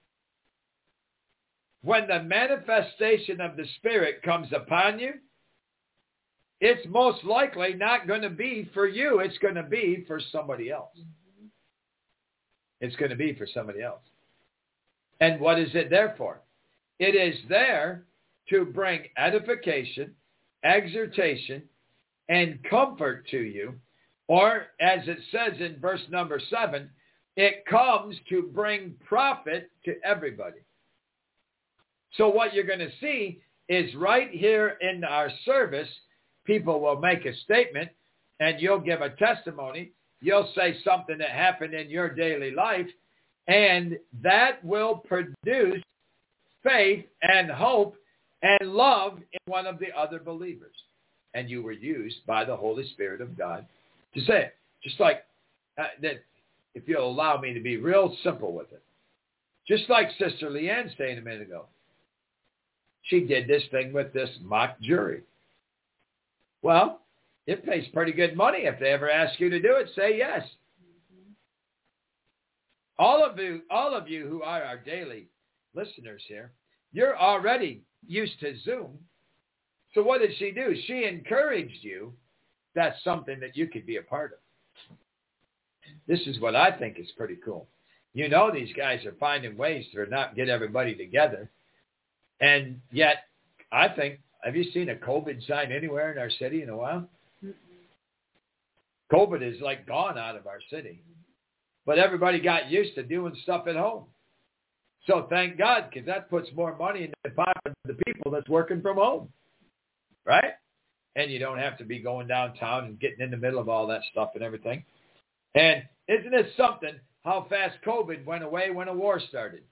When the manifestation of the Spirit comes upon you, it's most likely not going to be for you. It's going to be for somebody else. It's going to be for somebody else. And what is it there for? It is there to bring edification, exhortation, and comfort to you. Or, as it says in verse number 7, it comes to bring profit to everybody. So what you're going to see is right here in our service, people will make a statement and you'll give a testimony. You'll say something that happened in your daily life, and that will produce faith and hope and love in one of the other believers. And you were used by the Holy Spirit of God to say it. Just like that, if you'll allow me to be real simple with it. Just like Sister Leanne saying a minute ago. She did this thing with this mock jury. Well, it pays pretty good money. If they ever ask you to do it, say yes. All of you who are our daily listeners here, you're already used to Zoom. So what did she do? She encouraged you. That's something that you could be a part of. This is what I think is pretty cool. You know, these guys are finding ways to not get everybody together. And yet, I think, have you seen a COVID sign anywhere in our city in a while? COVID is like gone out of our city. But everybody got used to doing stuff at home. So thank God, because that puts more money in the pocket of the people that's working from home. Right? And you don't have to be going downtown and getting in the middle of all that stuff and everything. And isn't it something how fast COVID went away when a war started?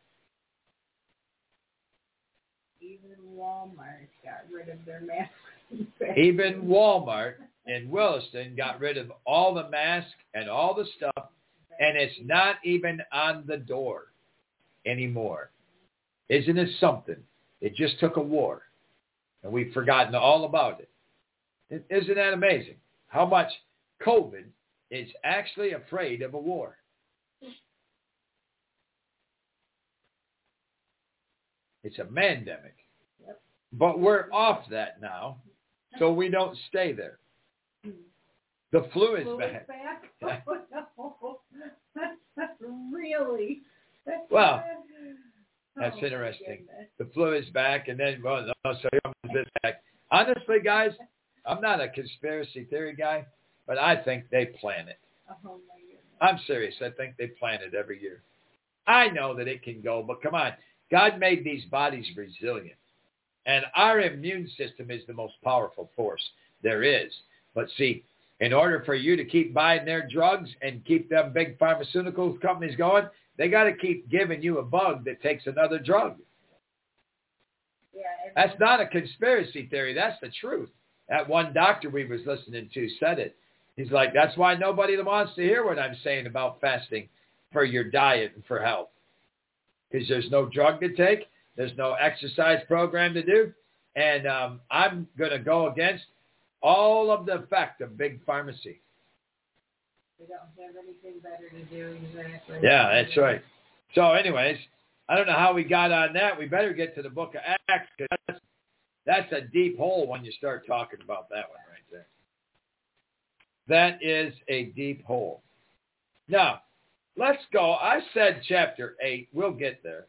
Even Walmart got rid of their masks. Even Walmart in Williston got rid of all the masks and all the stuff, and it's not even on the door anymore. Isn't it something? It just took a war, and we've forgotten all about it. Isn't that amazing? How much COVID is actually afraid of a war. It's a mandemic. Yep. But we're off that now, so we don't stay there. The flu is back. Yeah. Oh, no. Really? Well, that's interesting. The flu is back, and then, well, no, so it's back. Honestly, guys, I'm not a conspiracy theory guy, but I think they plan it. Oh, my goodness. I'm serious. I think they plan it every year. I know that it can go, but come on. God made these bodies resilient. And our immune system is the most powerful force there is. But see, in order for you to keep buying their drugs and keep them big pharmaceutical companies going, they got to keep giving you a bug that takes another drug. Yeah, that's not a conspiracy theory. That's the truth. That one doctor we was listening to said it. He's like, that's why nobody wants to hear what I'm saying about fasting for your diet and for health. Because there's no drug to take. There's no exercise program to do. And I'm going to go against all of the effect of big pharmacy. We don't have anything better to do. Exactly. Yeah, that's right. So anyways, I don't know how we got on that. We better get to the book of Acts, because that's a deep hole when you start talking about that one right there. That is a deep hole. Now, let's go. I said chapter 8. We'll get there.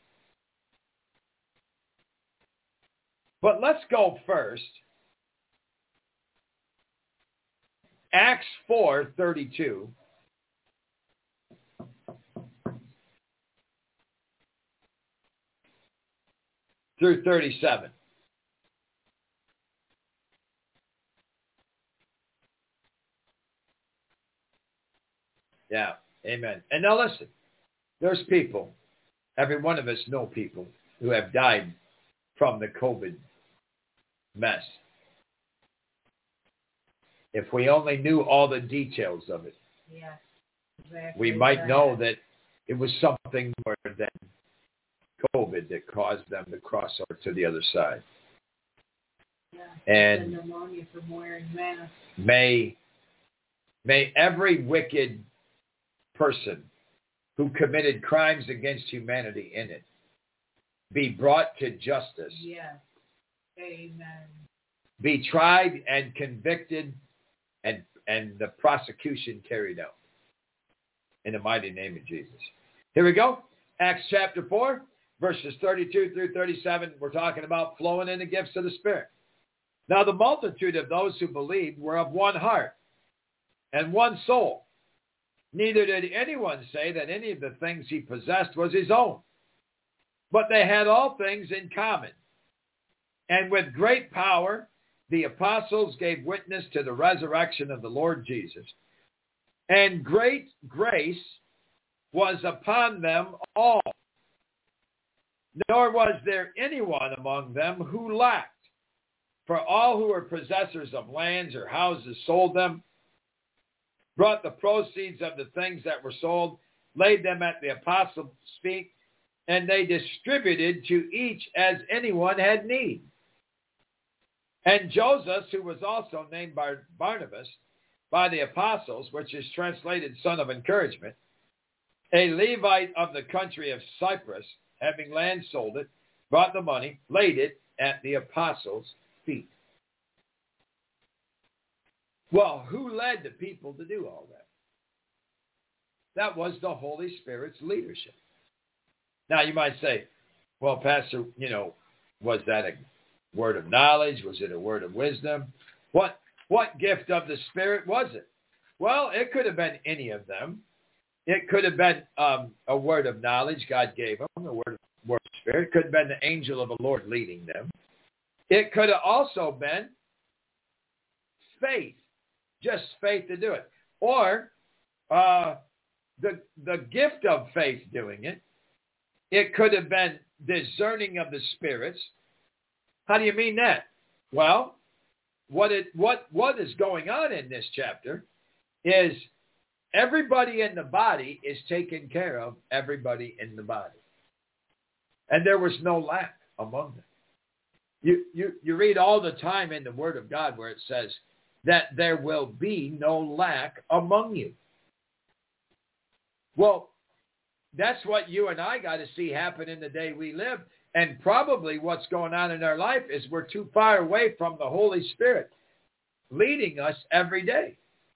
But let's go first. Acts 4:32. Through 37. Yeah, amen. And now listen, there's people, every one of us know people who have died from the COVID mess. If we only knew all the details of it, yeah, exactly, we might know that it was something more than COVID that caused them to cross over to the other side. Yeah, and pneumonia from wearing masks. May every wicked person who committed crimes against humanity in it be brought to justice. Yes. Amen. Be tried and convicted and the prosecution carried out. In the mighty name of Jesus. Here we go. Acts chapter 4, verses 32 through 37. We're talking about flowing in the gifts of the Spirit. Now the multitude of those who believed were of one heart and one soul. Neither did anyone say that any of the things he possessed was his own, but they had all things in common. And with great power, the apostles gave witness to the resurrection of the Lord Jesus. And great grace was upon them all. Nor was there anyone among them who lacked. For all who were possessors of lands or houses sold them, brought the proceeds of the things that were sold, laid them at the apostles' feet, and they distributed to each as anyone had need. And Joseph, who was also named Barnabas by the apostles, which is translated son of encouragement, a Levite of the country of Cyprus, having land sold it, brought the money, laid it at the apostles' feet. Well, who led the people to do all that? That was the Holy Spirit's leadership. Now you might say, well, Pastor, was that a word of knowledge? Was it a word of wisdom? What gift of the Spirit was it? Well, it could have been any of them. It could have been a word of knowledge God gave them, a word of Spirit. It could have been the angel of the Lord leading them. It could have also been faith, just faith to do it. Or the gift of faith doing it. It could have been discerning of the spirits. How do you mean that? Well, what is going on in this chapter is everybody in the body is taking care of everybody in the body. And there was no lack among them. You read all the time in the Word of God where it says that there will be no lack among you. Well, that's what you and I got to see happen in the day we live. And probably what's going on in our life is we're too far away from the Holy Spirit leading us every day.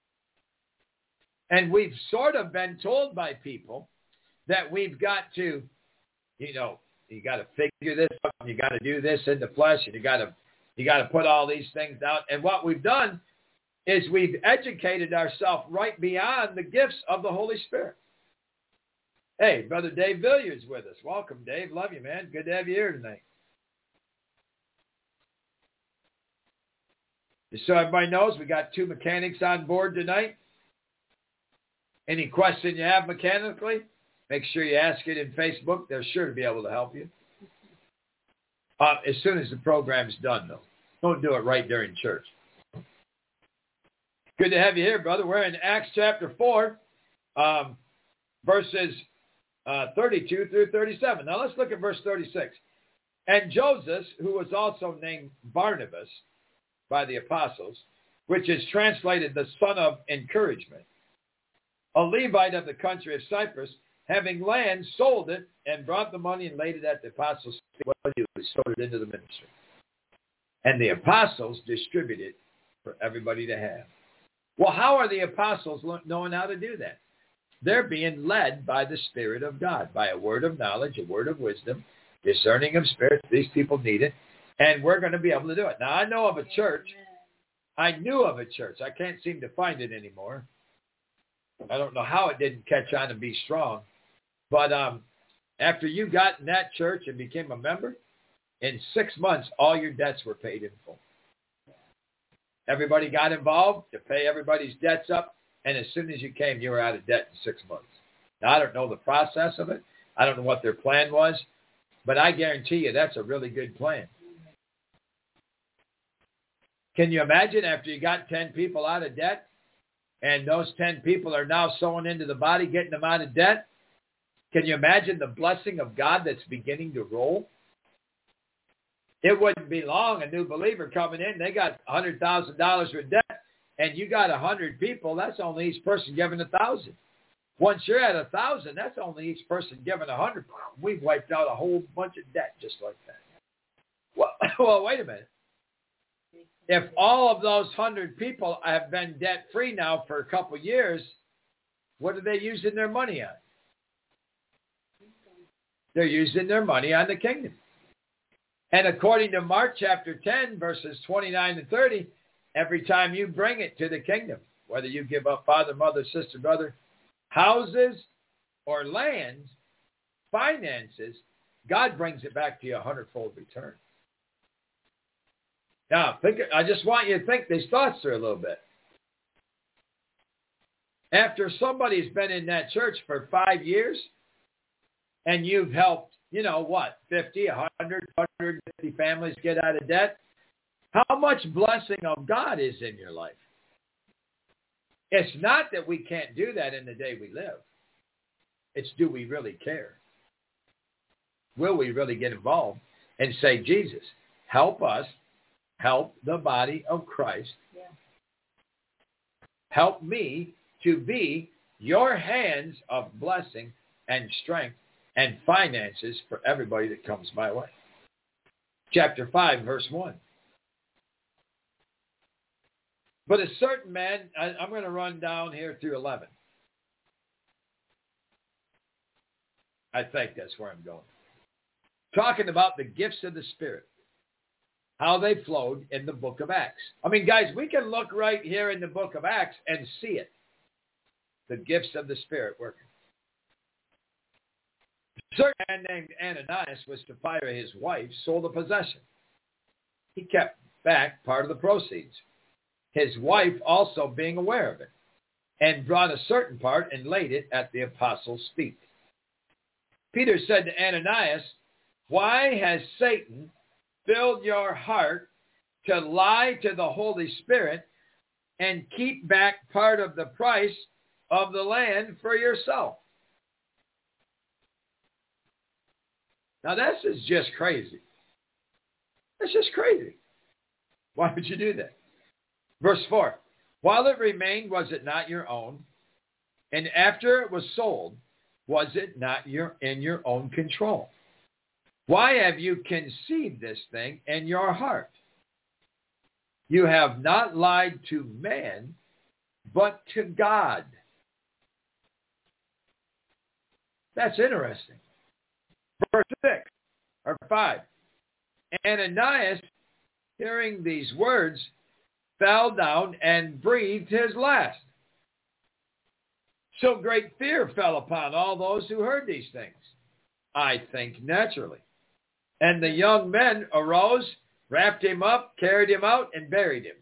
And we've sort of been told by people that we've got to, you got to figure this out, you got to do this in the flesh, and you got to put all these things out. And what we've done is we've educated ourselves right beyond the gifts of the Holy Spirit. Hey, Brother Dave Villiers with us. Welcome, Dave. Love you, man. Good to have you here tonight. Just so everybody knows, we got 2 mechanics on board tonight. Any question you have mechanically, make sure you ask it in Facebook. They're sure to be able to help you. As soon as the program's done, though. Don't do it right during church. Good to have you here, brother. We're in Acts chapter 4, verses 32 through 37. Now let's look at verse 36. And Joseph, who was also named Barnabas by the apostles, which is translated the son of encouragement, a Levite of the country of Cyprus, having land, sold it, and brought the money and laid it at the apostles' feet. What he sowed it into the ministry. And the apostles distributed for everybody to have. Well, how are the apostles knowing how to do that? They're being led by the Spirit of God, by a word of knowledge, a word of wisdom, discerning of spirits. These people need it, and we're going to be able to do it. Now, I know of a church. I knew of a church. I can't seem to find it anymore. I don't know how it didn't catch on and be strong. But after you got in that church and became a member, in 6 months, all your debts were paid in full. Everybody got involved to pay everybody's debts up. And as soon as you came, you were out of debt in 6 months. Now, I don't know the process of it. I don't know what their plan was. But I guarantee you that's a really good plan. Can you imagine after you got 10 people out of debt, and those 10 people are now sowing into the body, getting them out of debt? Can you imagine the blessing of God that's beginning to roll? It wouldn't be long, a new believer coming in, they got $100,000 with debt, and you got 100 people, that's only each person giving $1,000. Once you're at 1,000, that's only each person giving 100. We've wiped out a whole bunch of debt just like that. Well, wait a minute. If all of those 100 people have been debt-free now for a couple years, what are they using their money on? They're using their money on the kingdom. And according to Mark chapter 10, verses 29 and 30, every time you bring it to the kingdom, whether you give up father, mother, sister, brother, houses or lands, finances, God brings it back to you 100-fold return. Now, I just want you to think these thoughts through a little bit. After somebody's been in that church for 5 years, and you've helped, 50, 100, 150 families get out of debt, how much blessing of God is in your life? It's not that we can't do that in the day we live. It's, do we really care? Will we really get involved and say, Jesus, help us, help the body of Christ. Yeah. Help me to be your hands of blessing and strength and finances for everybody that comes my way. Chapter 5, verse 1. But a certain man, I'm going to run down here through 11. I think that's where I'm going. Talking about the gifts of the Spirit, how they flowed in the book of Acts. I mean, guys, we can look right here in the book of Acts and see it. The gifts of the Spirit working. A certain man named Ananias was to fire his wife, sold a possession. He kept back part of the proceeds, his wife also being aware of it, and brought a certain part and laid it at the apostles' feet. Peter said to Ananias, why has Satan filled your heart to lie to the Holy Spirit and keep back part of the price of the land for yourself? Now, this is just crazy. It's just crazy. Why would you do that? Verse 4, while it remained, was it not your own? And after it was sold, was it not in your own control? Why have you conceived this thing in your heart? You have not lied to man, but to God. That's interesting. Verse 6 or 5. Ananias, hearing these words, fell down and breathed his last. So great fear fell upon all those who heard these things, I think naturally. And the young men arose, wrapped him up, carried him out, and buried him.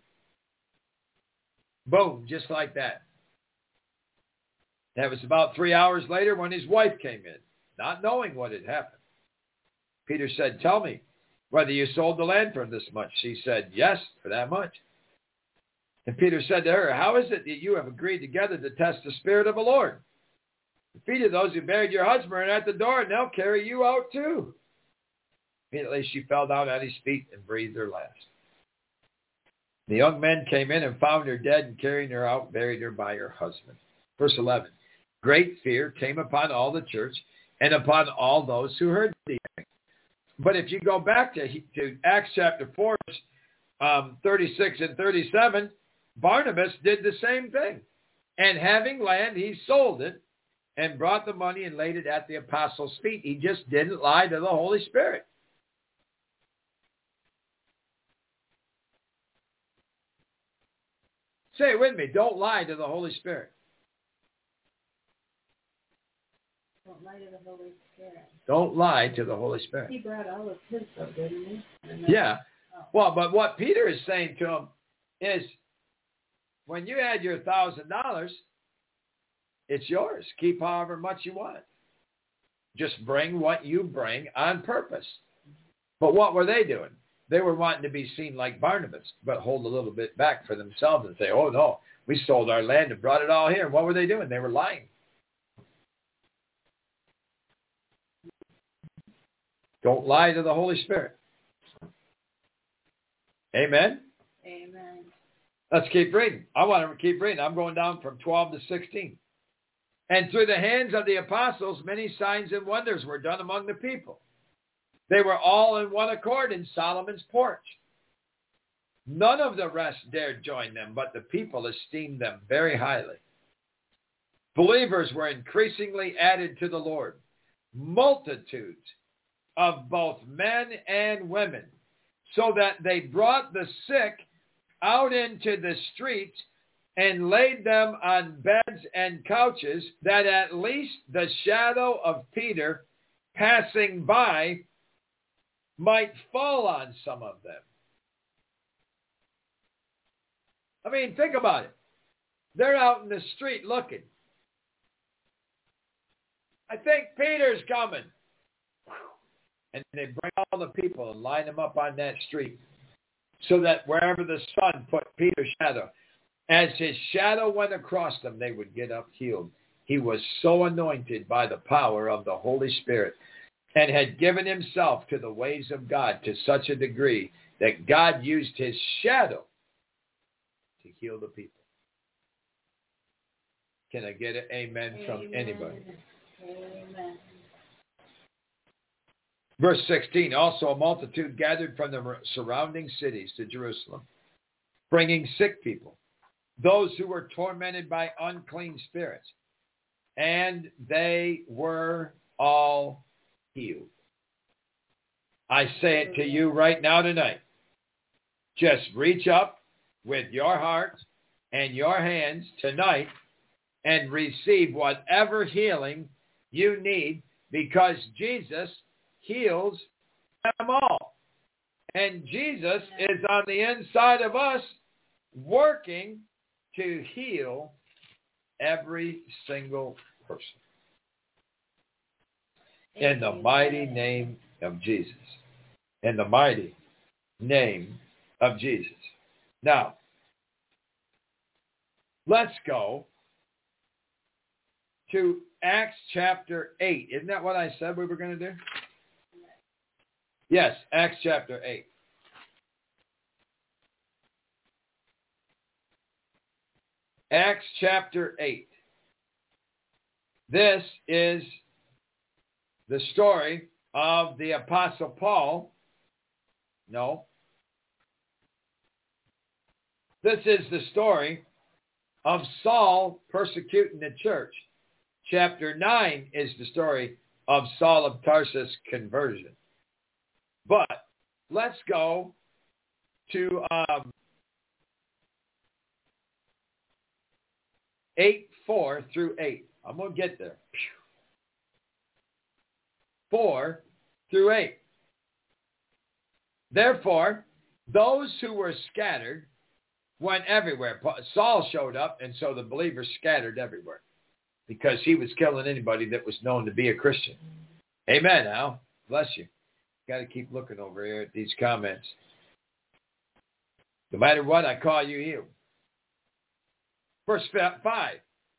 Boom, just like that. That was about 3 hours later when his wife came in, not knowing what had happened. Peter said, tell me whether you sold the land for this much. She said, yes, for that much. And Peter said to her, how is it that you have agreed together to test the Spirit of the Lord? The feet of those who buried your husband are at the door, and they'll carry you out too. Immediately she fell down at his feet and breathed her last. The young men came in and found her dead, and carrying her out, buried her by her husband. Verse 11. Great fear came upon all the church and upon all those who heard these things. But if you go back to Acts chapter 4, 36 and 37, Barnabas did the same thing. And having land, he sold it and brought the money and laid it at the apostles' feet. He just didn't lie to the Holy Spirit. Say it with me. Don't lie to the Holy Spirit. Don't lie to the Holy Spirit. Don't lie to the Holy Spirit. He brought all of his up, didn't he? Yeah. Oh. Well, but what Peter is saying to him is, when you add your $1,000, it's yours. Keep however much you want. Just bring what you bring on purpose. But what were they doing? They were wanting to be seen like Barnabas, but hold a little bit back for themselves and say, oh, no, we sold our land and brought it all here. And what were they doing? They were lying. Don't lie to the Holy Spirit. Amen? Amen. Let's keep reading. I want to keep reading. I'm going down from 12 to 16. And through the hands of the apostles, many signs and wonders were done among the people. They were all in one accord in Solomon's porch. None of the rest dared join them, but the people esteemed them very highly. Believers were increasingly added to the Lord, multitudes of both men and women, so that they brought the sick out into the streets and laid them on beds and couches, that at least the shadow of Peter passing by might fall on some of them. I mean, think about it. They're out in the street looking. I think Peter's coming. And they bring all the people and line them up on that street, so that wherever the sun put Peter's shadow, as his shadow went across them, they would get up healed. He was so anointed by the power of the Holy Spirit, and had given himself to the ways of God to such a degree that God used his shadow to heal the people. Can I get an amen from anybody? Amen. Verse 16, also a multitude gathered from the surrounding cities to Jerusalem, bringing sick people, those who were tormented by unclean spirits, and they were all healed. I say it to you right now tonight. Just reach up with your heart and your hands tonight and receive whatever healing you need, because Jesus heals them all. And Jesus is on the inside of us, working to heal every single person. In the mighty name of Jesus. In the mighty name of Jesus. Now, let's go to Acts chapter 8. Isn't that what I said we were going to do? Yes, Acts chapter 8. Acts chapter 8. This is the story of the Apostle Paul. No. This is the story of Saul persecuting the church. Chapter 9 is the story of Saul of Tarsus' conversion. But let's go to 8:4 through 8. I'm going to get there. 4 through 8. Therefore, those who were scattered went everywhere. Saul showed up, and so the believers scattered everywhere, because he was killing anybody that was known to be a Christian. Amen, Al. Bless you. Got to keep looking over here at these comments. No matter what, I call you healed. Verse 5.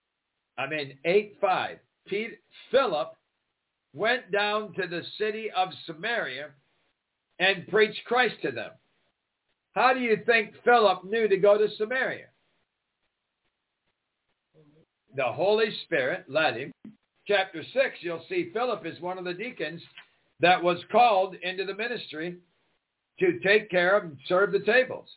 8:5. Philip went down to the city of Samaria and preached Christ to them. How do you think Philip knew to go to Samaria? The Holy Spirit led him. Chapter 6, you'll see Philip is one of the deacons that was called into the ministry to take care of and serve the tables.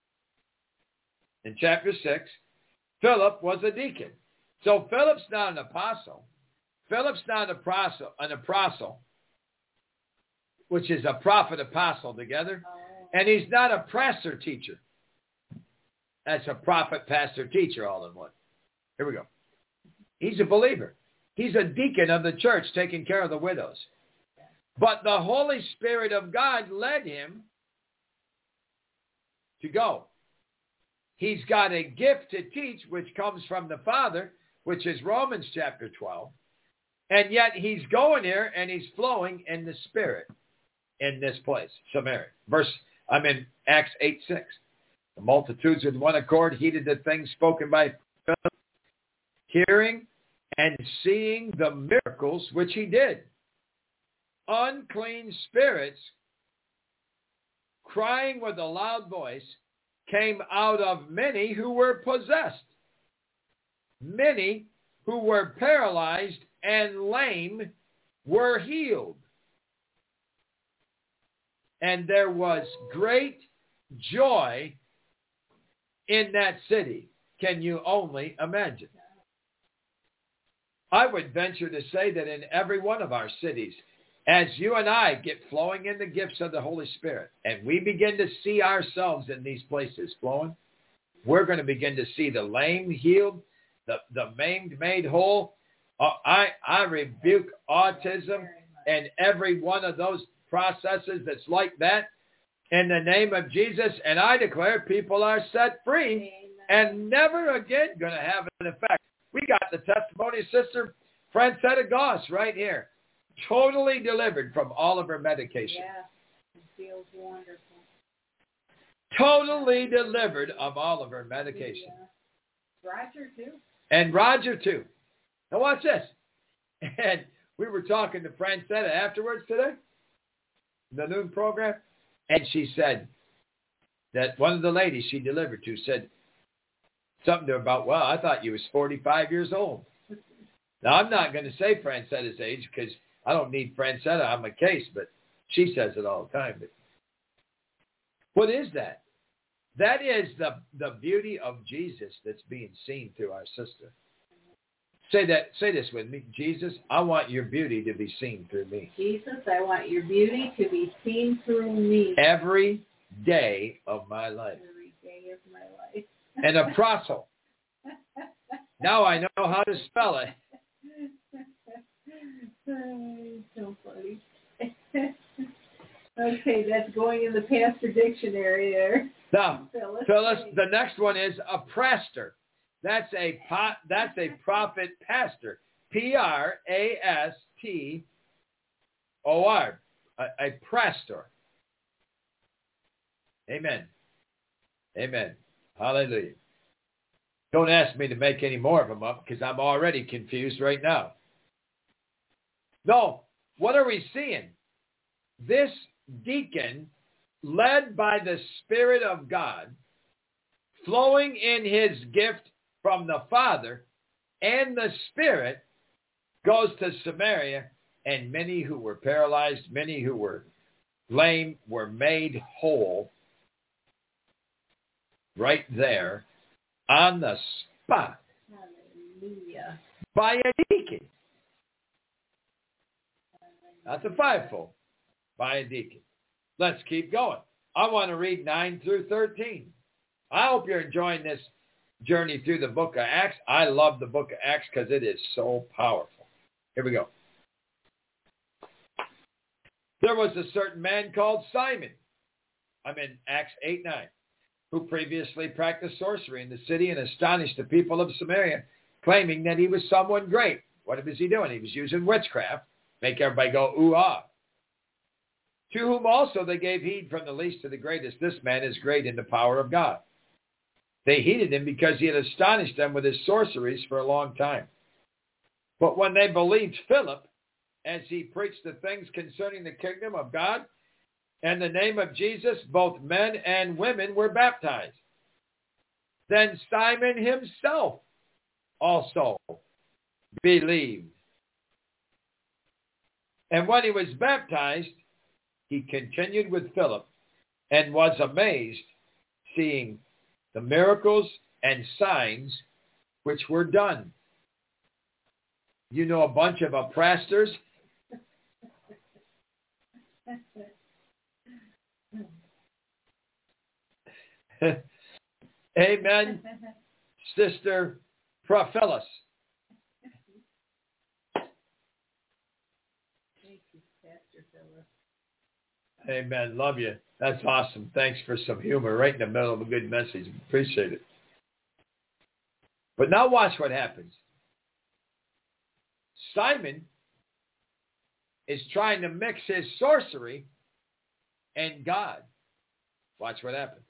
In chapter 6, Philip was a deacon. So Philip's not an apostle. Philip's not an apostle, which is a prophet apostle together. And he's not a pastor teacher. That's a prophet, pastor, teacher all in one. Here we go. He's a believer. He's a deacon of the church taking care of the widows. But the Holy Spirit of God led him to go. He's got a gift to teach, which comes from the Father, which is Romans chapter 12. And yet he's going here and he's flowing in the Spirit in this place, Samaria. Acts 8:6. The multitudes with one accord heeded the things spoken by Philip, hearing and seeing the miracles which he did. Unclean spirits, crying with a loud voice, came out of many who were possessed. Many who were paralyzed and lame were healed. And there was great joy in that city. Can you only imagine? I would venture to say that in every one of our cities, as you and I get flowing in the gifts of the Holy Spirit, and we begin to see ourselves in these places flowing, we're going to begin to see the lame healed, the maimed made whole. I rebuke autism and every one of those processes that's like that in the name of Jesus, and I declare people are set free and never again going to have an effect. We got the testimony of Sister Francetta Goss right here. Totally delivered from all of her medication. Yeah, it feels wonderful. Totally delivered of all of her medication. Yeah. Roger, too. And Roger, too. Now watch this. And we were talking to Francetta afterwards today, the noon program, and she said that one of the ladies she delivered to said something to her about, well, I thought you was 45 years old. Now, I'm not going to say Francetta's age because I don't need Francetta on my case, but she says it all the time. But what is that? That is the beauty of Jesus that's being seen through our sister. Say this with me. Jesus, I want your beauty to be seen through me. Jesus, I want your beauty to be seen through me. Every day of my life. Every day of my life. And a prosel. Now I know how to spell it. So funny. Okay, that's going in the pastor dictionary there. Now, Phyllis, the next one is a pastor. That's a prophet pastor. Prastor. A pastor. Amen. Amen. Hallelujah. Don't ask me to make any more of them up because I'm already confused right now. No, what are we seeing? This deacon, led by the Spirit of God, flowing in his gift from the Father and the Spirit, goes to Samaria, and many who were paralyzed, many who were lame were made whole right there on the spot. Hallelujah. By a deacon. That's a fivefold. By a deacon. Let's keep going. I want to read 9 through 13. I hope you're enjoying this journey through the book of Acts. I love the book of Acts because it is so powerful. Here we go. There was a certain man called Simon. I'm in Acts 8:9, who previously practiced sorcery in the city and astonished the people of Samaria, claiming that he was someone great. What was he doing? He was using witchcraft, make everybody go, ooh-ah. To whom also they gave heed from the least to the greatest. This man is great in the power of God. They heeded him because he had astonished them with his sorceries for a long time. But when they believed Philip, as he preached the things concerning the kingdom of God and the name of Jesus, both men and women were baptized. Then Simon himself also believed. And when he was baptized, he continued with Philip and was amazed, seeing the miracles and signs which were done. You know a bunch of oppressors? Amen, Sister Phyllis. Thank you, Pastor Phyllis. Amen. Love you. That's awesome. Thanks for some humor right in the middle of a good message. Appreciate it. But now watch what happens. Simon is trying to mix his sorcery and God. Watch what happens.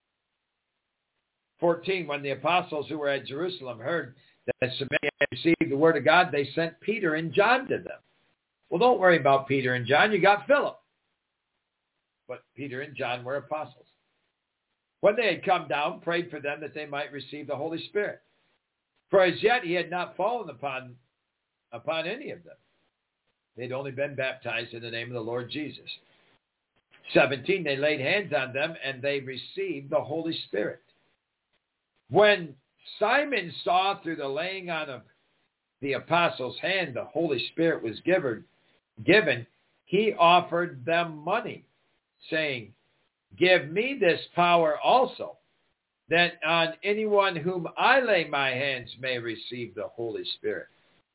14, when the apostles who were at Jerusalem heard that Samaria had received the word of God, they sent Peter and John to them. Well, don't worry about Peter and John. You got Philip. But Peter and John were apostles. When they had come down, prayed for them that they might receive the Holy Spirit. For as yet he had not fallen upon any of them. They'd only been baptized in the name of the Lord Jesus. 17, they laid hands on them, and they received the Holy Spirit. When Simon saw through the laying on of the apostles' hand the Holy Spirit was given, he offered them money, saying, "Give me this power also, that on anyone whom I lay my hands may receive the Holy Spirit."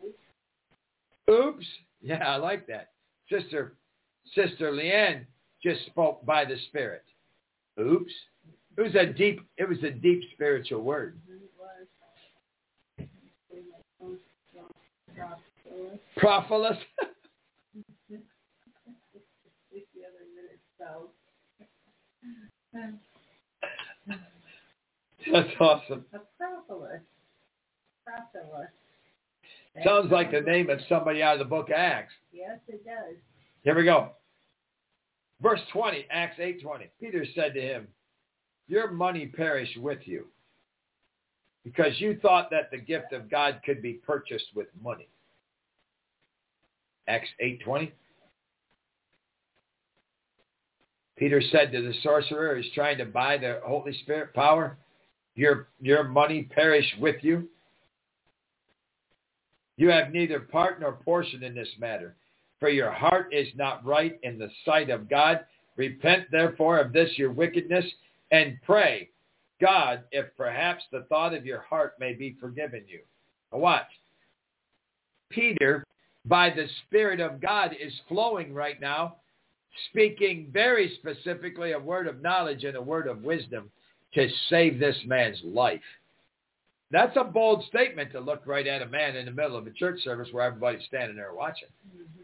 Oops. Yeah, I like that. Sister Leanne just spoke by the Spirit. Oops. It was a deep spiritual word. Prophilis. That's awesome. A prophilis. Sounds like the name of somebody out of the book of Acts. Yes, it does. Here we go. Verse 20, Acts 8:20. Peter said to him, "Your money perish with you, because you thought that the gift of God could be purchased with money." Acts 8:20. Peter said to the sorcerer who's trying to buy the Holy Spirit power, your money perish with you. You have neither part nor portion in this matter, for your heart is not right in the sight of God. Repent, therefore, of this your wickedness, and pray God if perhaps the thought of your heart may be forgiven you. Now watch. Peter, by the Spirit of God, is flowing right now, speaking very specifically a word of knowledge and a word of wisdom to save this man's life. That's a bold statement to look right at a man in the middle of a church service where everybody's standing there watching. Mm-hmm.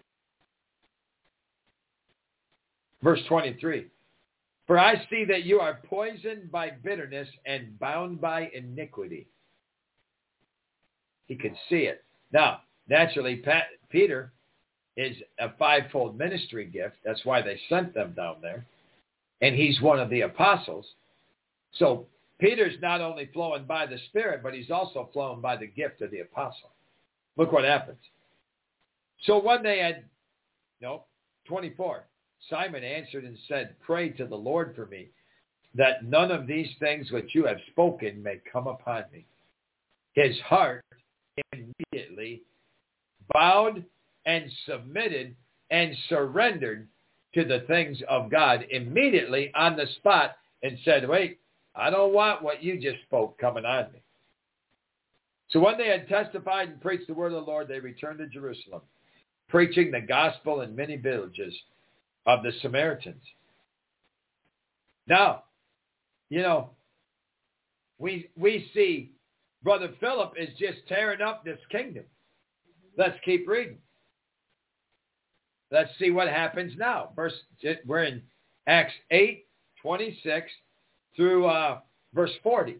Verse 23. For I see that you are poisoned by bitterness and bound by iniquity. He could see it. Now, naturally, Peter is a fivefold ministry gift. That's why they sent them down there. And he's one of the apostles. So Peter's not only flowing by the Spirit, but he's also flowing by the gift of the apostle. Look what happens. So when they had, 24, Simon answered and said, "Pray to the Lord for me, that none of these things which you have spoken may come upon me." His heart immediately bowed and submitted and surrendered to the things of God immediately on the spot and said, "Wait, I don't want what you just spoke coming on me." So when they had testified and preached the word of the Lord, they returned to Jerusalem, preaching the gospel in many villages of the Samaritans. Now, we see Brother Philip is just tearing up this kingdom. Let's keep reading. Let's see what happens now. We're in Acts 8:26 through verse 40.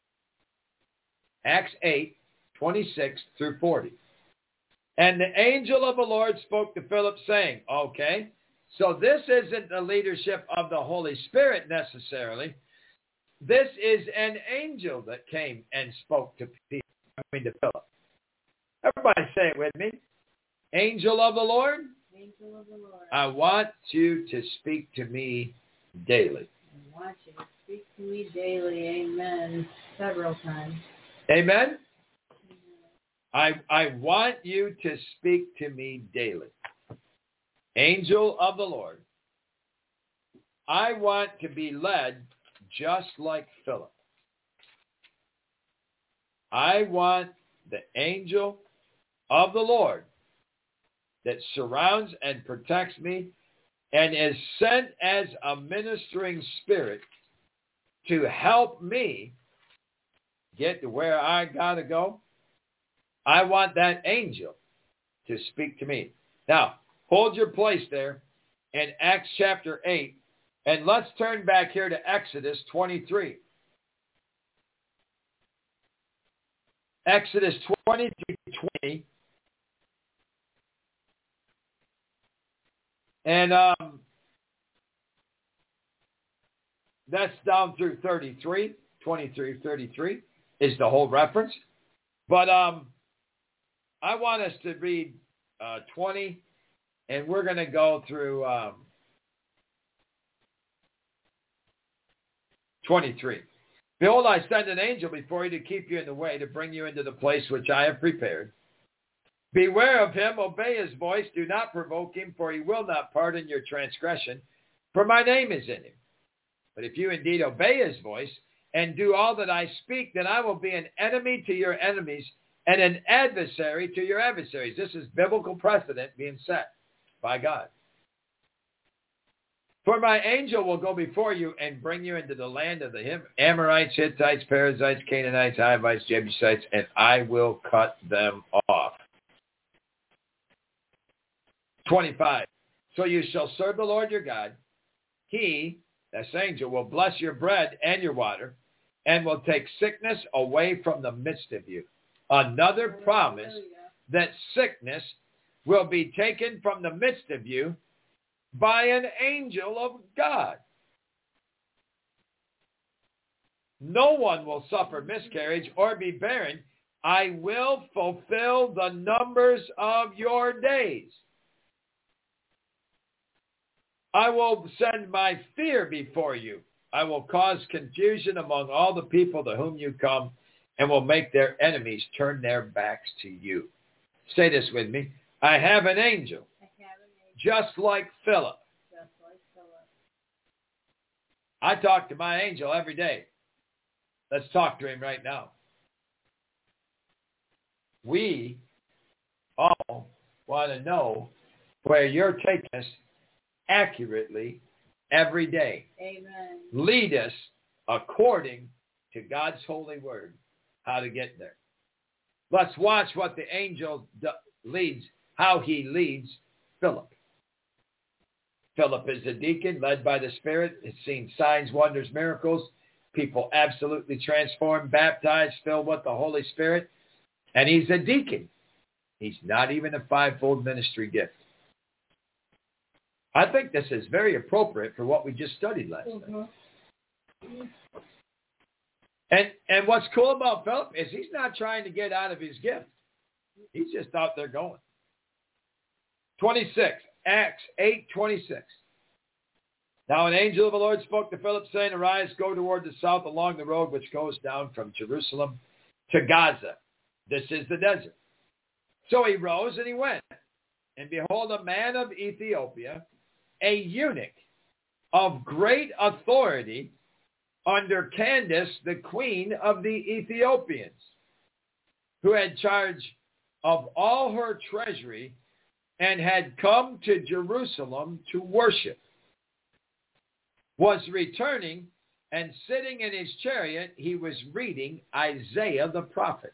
Acts 8:26 through 40. And the angel of the Lord spoke to Philip, saying, okay, so this isn't the leadership of the Holy Spirit necessarily. This is an angel that came and spoke to Philip. Everybody say it with me. Angel of the Lord. Angel of the Lord. I want you to speak to me daily. I want you to speak to me daily. Amen. Several times. Amen? I want you to speak to me daily. Angel of the Lord, I want to be led just like Philip. I want the angel of the Lord that surrounds and protects me and is sent as a ministering spirit to help me get to where I got to go. I want that angel to speak to me. Now, hold your place there in Acts chapter 8, and let's turn back here to Exodus 23. Exodus 20. And that's down through 33. 23, 33 is the whole reference. But I want us to read 20, and we're going to go through 23. Behold, I send an angel before you to keep you in the way, to bring you into the place which I have prepared. Beware of him, obey his voice, do not provoke him, for he will not pardon your transgression, for my name is in him. But if you indeed obey his voice and do all that I speak, then I will be an enemy to your enemies and an adversary to your adversaries. This is biblical precedent being set by God. For my angel will go before you and bring you into the land of the Amorites, Hittites, Perizzites, Canaanites, Hivites, Jebusites, and I will cut them off. 25. So you shall serve the Lord your God. He, this angel, will bless your bread and your water, and will take sickness away from the midst of you. Another promise that sickness will be taken from the midst of you by an angel of God. No one will suffer miscarriage or be barren. I will fulfill the numbers of your days. I will send my fear before you. I will cause confusion among all the people to whom you come, and will make their enemies turn their backs to you. Say this with me. I have an angel, just like Philip. I talk to my angel every day. Let's talk to him right now. We all want to know where you're taking us accurately every day. Amen. Lead us according to God's holy word, how to get there. Let's watch what the angel leads, how he leads Philip. Philip is a deacon led by the Spirit. Has seen signs, wonders, miracles. People absolutely transformed, baptized, filled with the Holy Spirit. And he's a deacon. He's not even a fivefold ministry gift. I think this is very appropriate for what we just studied last night. And what's cool about Philip is he's not trying to get out of his gift. He's just out there going. 26, Acts 8:26. Now an angel of the Lord spoke to Philip, saying, Arise, go toward the south along the road which goes down from Jerusalem to Gaza. This is the desert. So he rose and he went. And behold, a man of Ethiopia, a eunuch of great authority under Candace, the queen of the Ethiopians, who had charge of all her treasury and had come to Jerusalem to worship, was returning, and sitting in his chariot, he was reading Isaiah the prophet.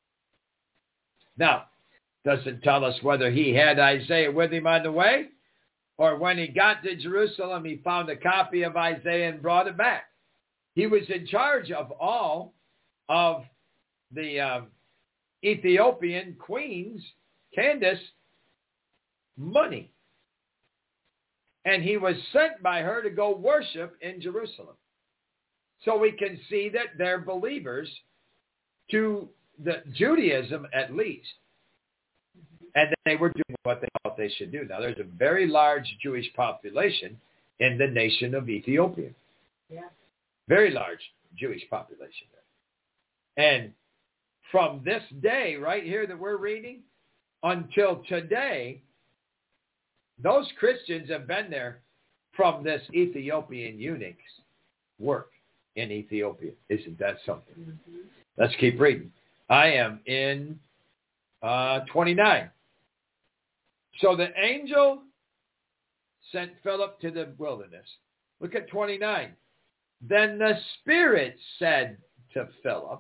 Now, doesn't tell us whether he had Isaiah with him on the way, or when he got to Jerusalem, he found a copy of Isaiah and brought it back. He was in charge of all of the Ethiopian queen's, Candace, money. And he was sent by her to go worship in Jerusalem. So we can see that they're believers to the Judaism at least. And they were doing what they thought they should do. Now, there's a very large Jewish population in the nation of Ethiopia. Yeah. Very large Jewish population there. And from this day right here that we're reading until today, those Christians have been there from this Ethiopian eunuch's work in Ethiopia. Isn't that something? Mm-hmm. Let's keep reading. I am in 29. So the angel sent Philip to the wilderness. Look at 29. Then the Spirit said to Philip.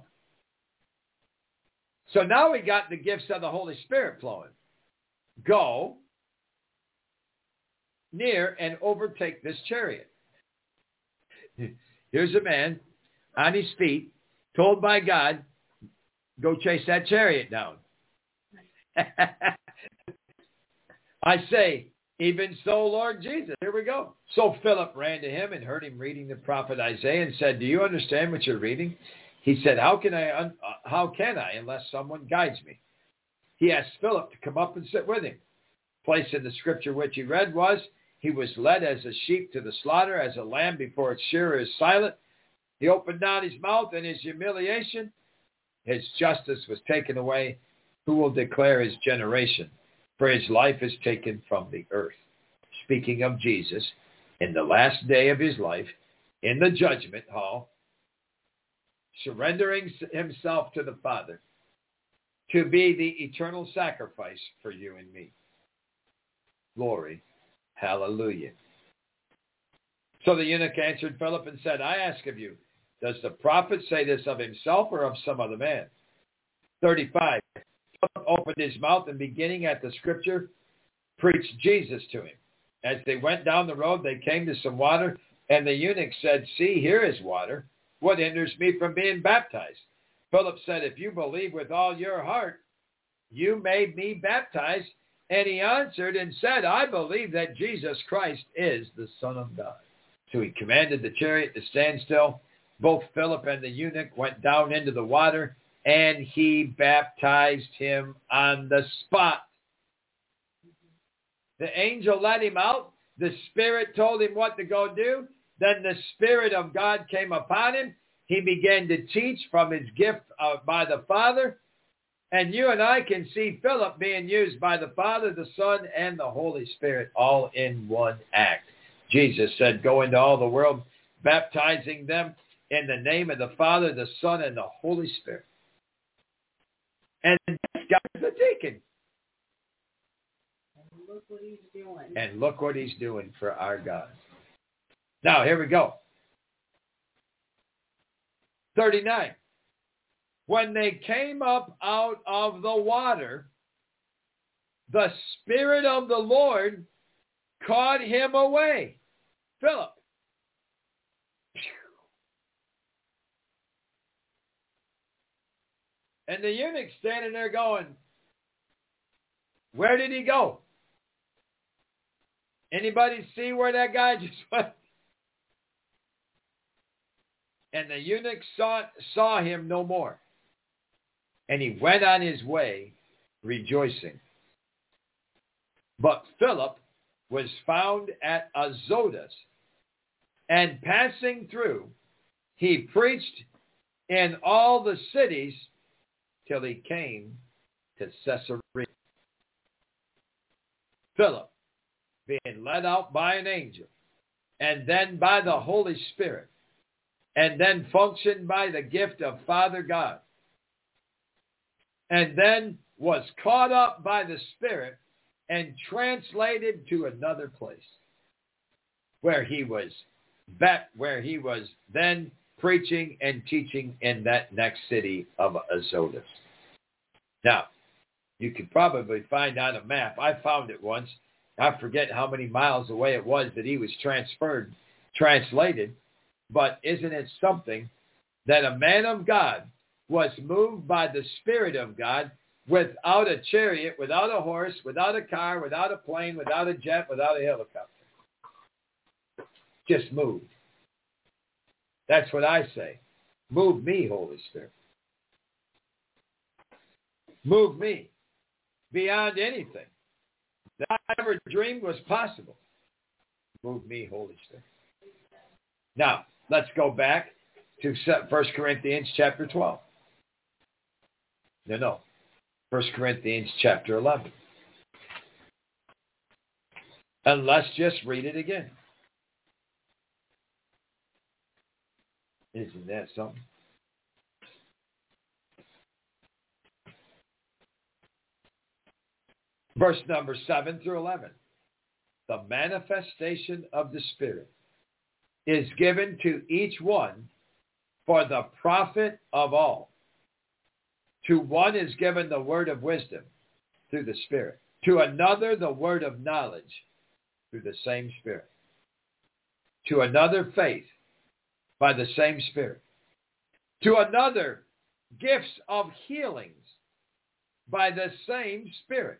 So now we got the gifts of the Holy Spirit flowing. Go near and overtake this chariot. Here's a man on his feet, told by God, go chase that chariot down. I say, even so, Lord Jesus. Here we go. So Philip ran to him and heard him reading the prophet Isaiah and said, do you understand what you're reading? He said, how can I unless someone guides me? He asked Philip to come up and sit with him. Place in the scripture which he read was, he was led as a sheep to the slaughter, as a lamb before its shearer is silent. He opened not his mouth in his humiliation. His justice was taken away. Who will declare his generation? For his life is taken from the earth. Speaking of Jesus, in the last day of his life, in the judgment hall, surrendering himself to the Father to be the eternal sacrifice for you and me. Glory. Hallelujah. So the eunuch answered Philip and said, I ask of you, does the prophet say this of himself or of some other man? 35. Philip opened his mouth and beginning at the scripture, preached Jesus to him. As they went down the road, they came to some water, and the eunuch said, see, here is water. What hinders me from being baptized? Philip said, if you believe with all your heart, you may be baptized. And he answered and said, I believe that Jesus Christ is the Son of God. So he commanded the chariot to stand still. Both Philip and the eunuch went down into the water, and he baptized him on the spot. The angel let him out. The Spirit told him what to go do. Then the Spirit of God came upon him. He began to teach from his gift by the Father. And you and I can see Philip being used by the Father, the Son, and the Holy Spirit all in one act. Jesus said, go into all the world, baptizing them in the name of the Father, the Son, and the Holy Spirit. And this guy's a deacon. And look what he's doing. And look what he's doing for our God. Now, here we go. 39. When they came up out of the water, the Spirit of the Lord caught him away. Philip. And the eunuch standing there going, where did he go? Anybody see where that guy just went? And the eunuch saw him no more. And he went on his way rejoicing. But Philip was found at Azotus, and passing through, he preached in all the cities till he came to Caesarea. Philip, being led out by an angel, and then by the Holy Spirit, and then functioned by the gift of Father God, and then was caught up by the Spirit and translated to another place where he was then preaching and teaching in that next city of Azotus. Now, you could probably find on a map. I found it once. I forget how many miles away it was that he was translated. But isn't it something that a man of God was moved by the Spirit of God without a chariot, without a horse, without a car, without a plane, without a jet, without a helicopter? Just moved. That's what I say. Move me, Holy Spirit. Move me beyond anything that I ever dreamed was possible. Move me, Holy Spirit. Now, let's go back to 1 Corinthians chapter 12. No. 1 Corinthians chapter 11. And let's just read it again. Isn't that something? Verse number 7 through 11. The manifestation of the Spirit is given to each one for the profit of all. To one is given the word of wisdom through the Spirit. To another, the word of knowledge through the same Spirit. To another, faith by the same Spirit. To another, gifts of healings by the same Spirit.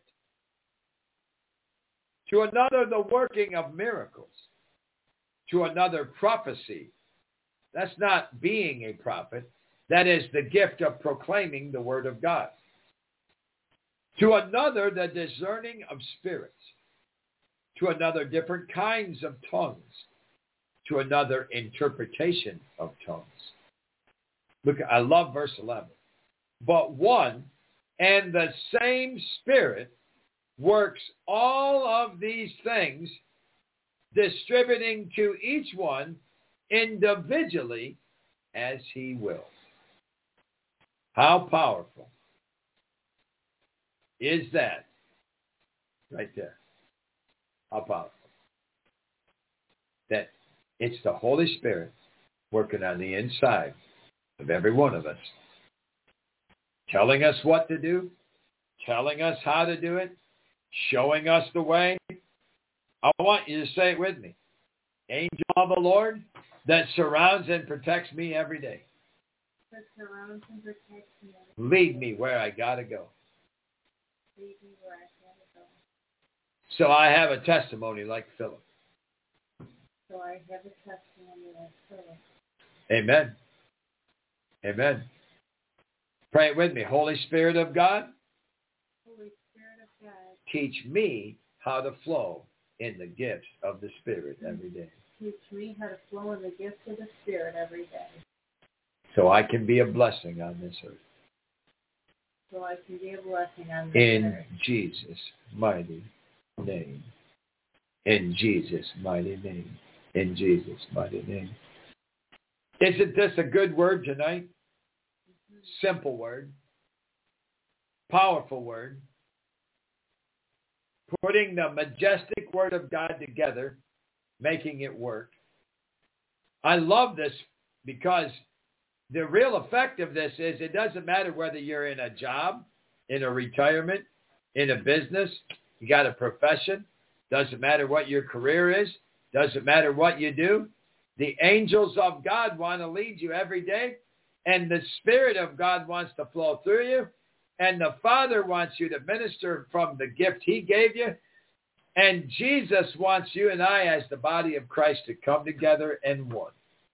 To another, the working of miracles. To another, prophecy. That's not being a prophet. That is the gift of proclaiming the word of God. To another, the discerning of spirits. To another, different kinds of tongues. To another, interpretation of tongues. Look, I love verse 11. But one and the same Spirit works all of these things, distributing to each one individually as he wills. How powerful is that? Right there. How powerful. That it's the Holy Spirit working on the inside of every one of us, telling us what to do, telling us how to do it, showing us the way. I want you to say it with me. Angel of the Lord that surrounds and protects me every day. That surrounds and protects me. Lead me where I got to go. Lead me where I gotta go. So I have a testimony like Philip. So I have a testimony like Philip. Amen. Amen. Pray it with me. Holy Spirit of God, Holy Spirit of God, teach me how to flow in the gifts of the Spirit every day. Teach me how to flow in the gifts of the Spirit every day. So I can be a blessing on this earth. So I can be a blessing on this In earth. Jesus' mighty name. In Jesus' mighty name. In Jesus' mighty name. Isn't this a good word tonight? Simple word. Powerful word. Putting the majestic word of God together, making it work. I love this because the real effect of this is it doesn't matter whether you're in a job, in a retirement, in a business, you got a profession, doesn't matter what your career is, doesn't matter what you do. The angels of God want to lead you every day, and the Spirit of God wants to flow through you, and the Father wants you to minister from the gift he gave you, and Jesus wants you and I as the body of Christ to come together in one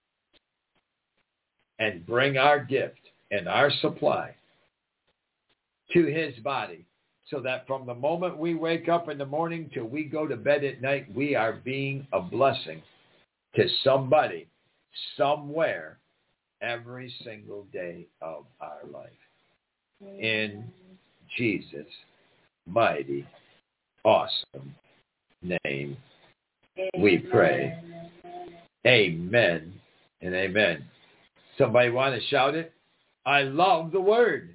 and bring our gift and our supply to his body, so that from the moment we wake up in the morning till we go to bed at night, we are being a blessing to somebody, somewhere, every single day of our life. In Jesus' mighty, awesome name, we pray. Amen and amen. Somebody want to shout it? I love the word.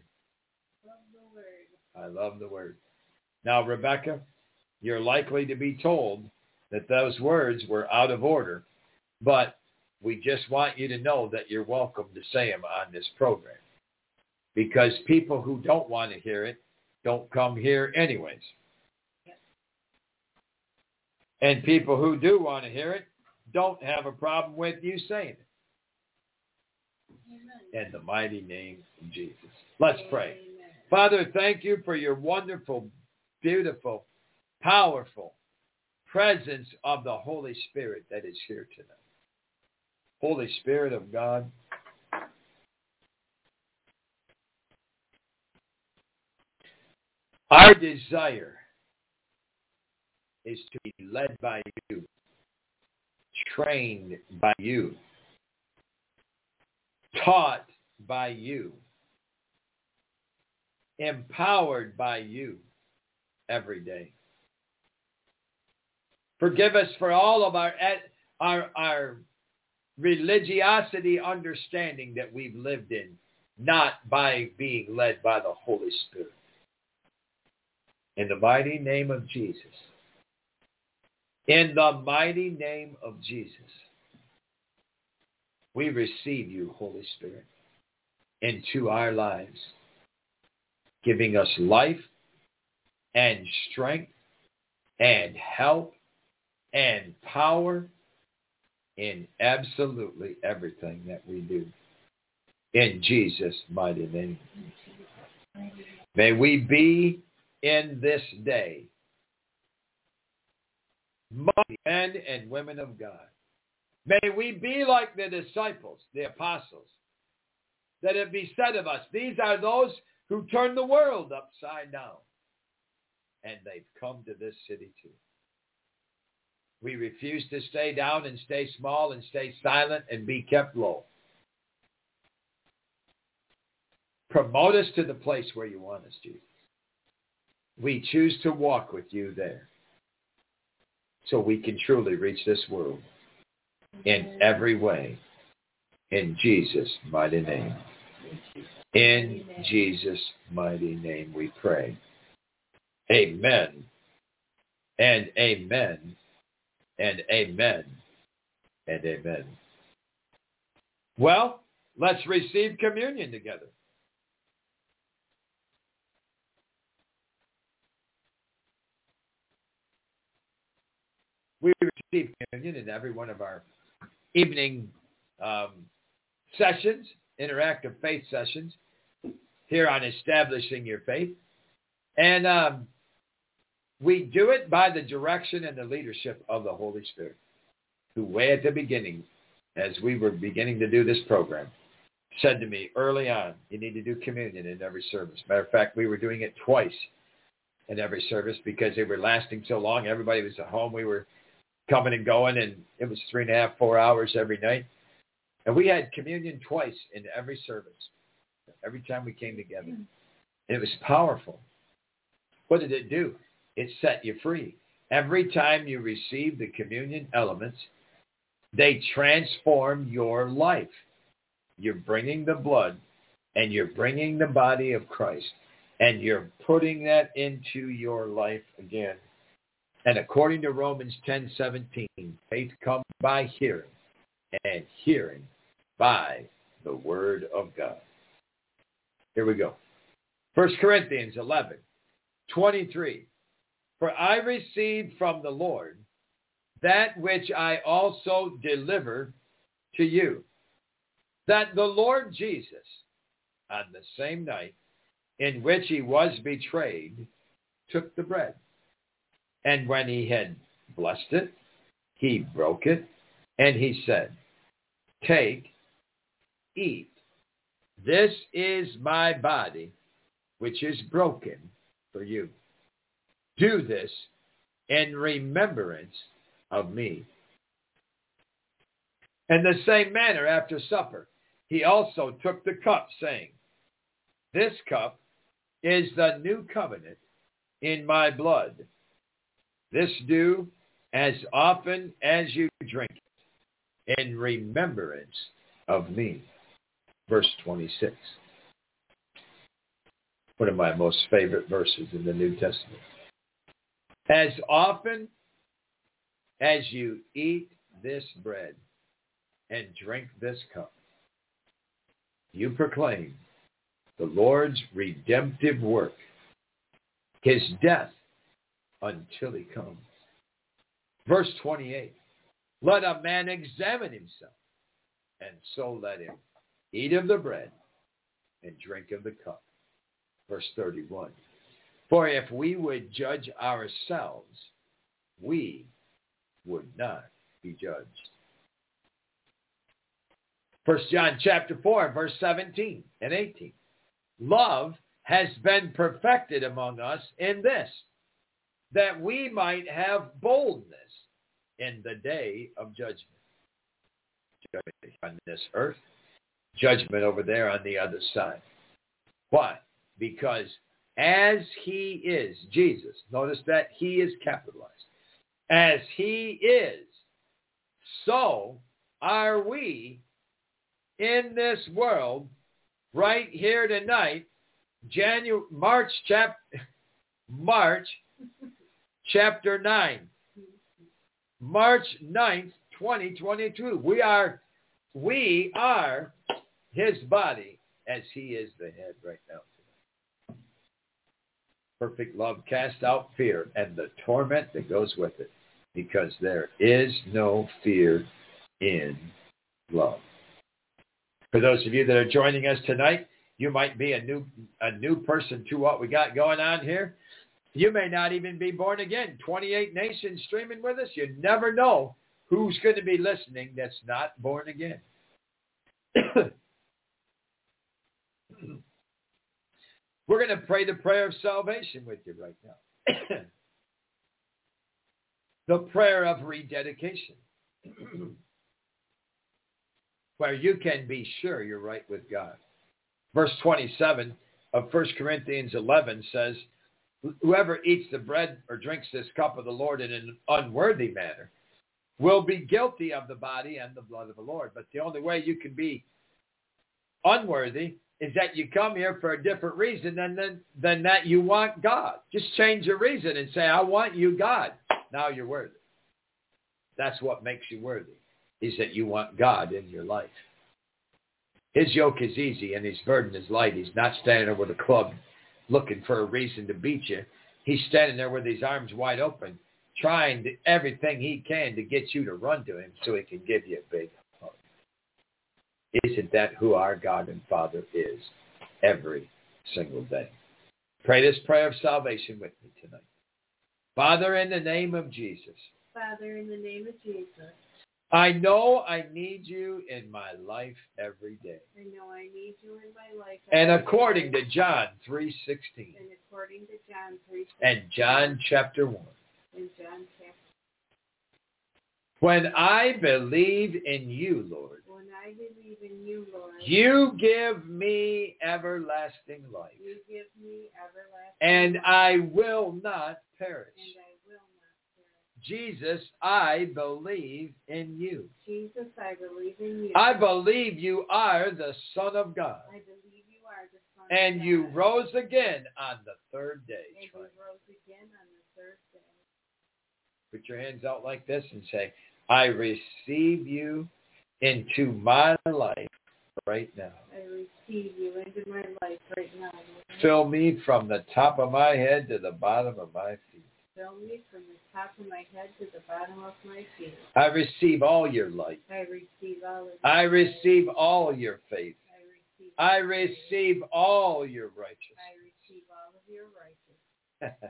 I love the word. Now, Rebecca, you're likely to be told that those words were out of order, but we just want you to know that you're welcome to say them on this program, because people who don't want to hear it don't come here anyways. And people who do want to hear it don't have a problem with you saying it. Amen. In the mighty name of Jesus. Let's pray. Amen. Father, thank you for your wonderful, beautiful, powerful presence of the Holy Spirit that is here tonight. Holy Spirit of God, our desire is to be led by you, trained by you, taught by you, empowered by you every day. Forgive us for all of our religiosity understanding that we've lived in, not by being led by the Holy Spirit. In the mighty name of Jesus. In the mighty name of Jesus. We receive you, Holy Spirit, into our lives, giving us life and strength and help and power in absolutely everything that we do. In Jesus' mighty name. May we be in this day mighty men and women of God. May we be like the disciples, the apostles, that it be said of us, these are those who turn the world upside down. And they've come to this city too. We refuse to stay down and stay small and stay silent and be kept low. Promote us to the place where you want us, Jesus. We choose to walk with you there so we can truly reach this world in every way. In Jesus' mighty name. In Jesus' mighty name we pray. Amen. And amen. And amen. And amen. Well, let's receive communion together. We receive communion in every one of our evening sessions, interactive faith sessions, here on Establishing Your Faith. And we do it by the direction and the leadership of the Holy Spirit, who way at the beginning, as we were beginning to do this program, said to me early on, you need to do communion in every service. Matter of fact, we were doing it twice in every service because they were lasting so long. Everybody was at home. We were coming and going, and it was 3.5, 4 hours every night. And we had communion twice in every service, every time we came together. And it was powerful. What did it do? It set you free. Every time you receive the communion elements, they transform your life. You're bringing the blood and you're bringing the body of Christ, and you're putting that into your life again. And according to Romans 10:17, faith comes by hearing, and hearing by the word of God. Here we go. 1 Corinthians 11:23. For I received from the Lord that which I also delivered to you, that the Lord Jesus, on the same night in which he was betrayed, took the bread. And when he had blessed it, he broke it, and he said, take, eat. This is my body, which is broken for you. Do this in remembrance of me. In the same manner, after supper, he also took the cup, saying, this cup is the new covenant in my blood. This do as often as you drink it in remembrance of me. Verse 26. One of my most favorite verses in the New Testament. As often as you eat this bread and drink this cup, you proclaim the Lord's redemptive work, his death until he comes. Verse 28. Let a man examine himself, and so let him eat of the bread and drink of the cup. Verse 31. For if we would judge ourselves, we would not be judged. 1 John chapter 4, verse 17 and 18. Love has been perfected among us in this, that we might have boldness in the day of judgment. Judgment on this earth, judgment over there on the other side. Why? Because as he is, Jesus, notice that he is capitalized. As he is, so are we in this world right here tonight, March chapter 9. March 9th, 2022. We are his body as he is the head right now. Perfect love casts out fear and the torment that goes with it, because there is no fear in love. For those of you that are joining us tonight, you might be a new person to what we got going on here. You may not even be born again. 28 nations streaming with us. You never know who's going to be listening that's not born again. We're going to pray the prayer of salvation with you right now. The prayer of rededication, where you can be sure you're right with God. Verse 27 of 1 Corinthians 11 says, whoever eats the bread or drinks this cup of the Lord in an unworthy manner will be guilty of the body and the blood of the Lord. But the only way you can be unworthy is that you come here for a different reason than that you want God. Just change your reason and say, I want you, God. Now you're worthy. That's what makes you worthy, is that you want God in your life. His yoke is easy and his burden is light. He's not standing there with a club looking for a reason to beat you. He's standing there with his arms wide open, trying everything he can to get you to run to him so he can give you a big hug. Isn't that who our God and Father is every single day? Pray this prayer of salvation with me tonight. Father, in the name of Jesus. Father, in the name of Jesus. I know I need you in my life every day. I know I need you in my life and according to John 3:16. And according to John 3:16. And John chapter 1. And John chapter. When I believe in you, Lord. When I believe in you, Lord. You give me everlasting life. You give me everlasting and life. I will not perish. And I will not perish. Jesus, I believe in you. Jesus, I believe in you. I believe you are the Son of God. I believe you are the Son of and God. you rose again on the third day. And you rose again on the third day. Put your hands out like this and say, I receive you into my life right now. I receive you into my life right now. Fill me from the top of my head to the bottom of my feet. Fill me from the top of my head to the bottom of my feet. I receive all your light. I receive all of your I receive all your faith. I receive all your righteousness. I receive all of your righteousness.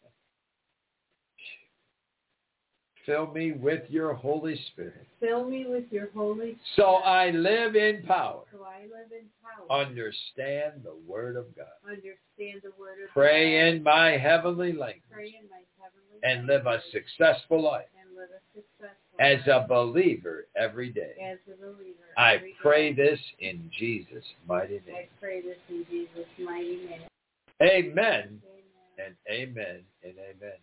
Fill me with your Holy Spirit. Fill me with your Holy Spirit. So I live in power. So I live in power. Understand the Word of God. Understand the Word of God. Pray in my heavenly language. Pray in my heavenly and language. live a successful life. And live a successful as life. a believer every day. As a believer I every pray day. this in Jesus' mighty name. I pray this in Jesus' mighty name. Amen. Amen. And amen and amen.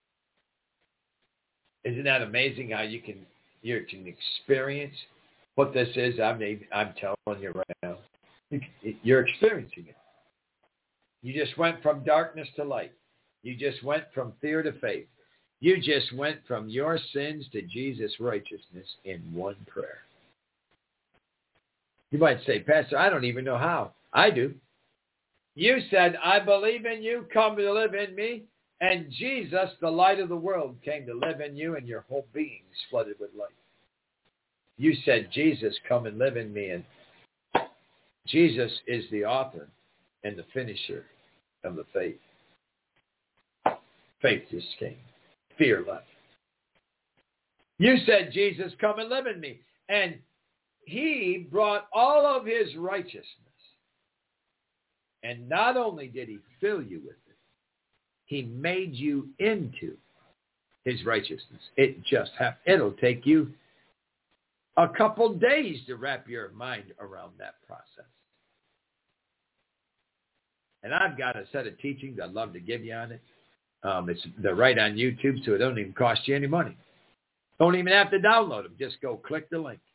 Isn't that amazing how you can experience what this is? I'm telling you right now. You're experiencing it. You just went from darkness to light. You just went from fear to faith. You just went from your sins to Jesus' righteousness in one prayer. You might say, Pastor, I don't even know how. I do. You said, I believe in you, come to live in me. And Jesus, the light of the world, came to live in you, and your whole being is flooded with light. You said, Jesus, come and live in me. And Jesus is the author and the finisher of the faith. Faith just came. Fear left. You said, Jesus, come and live in me. And he brought all of his righteousness. And not only did he fill you with it, he made you into his righteousness. It just happened. It'll take you a couple days to wrap your mind around that process. And I've got a set of teachings I'd love to give you on it. They're right on YouTube, so it don't even cost you any money. Don't even have to download them. Just go click the link.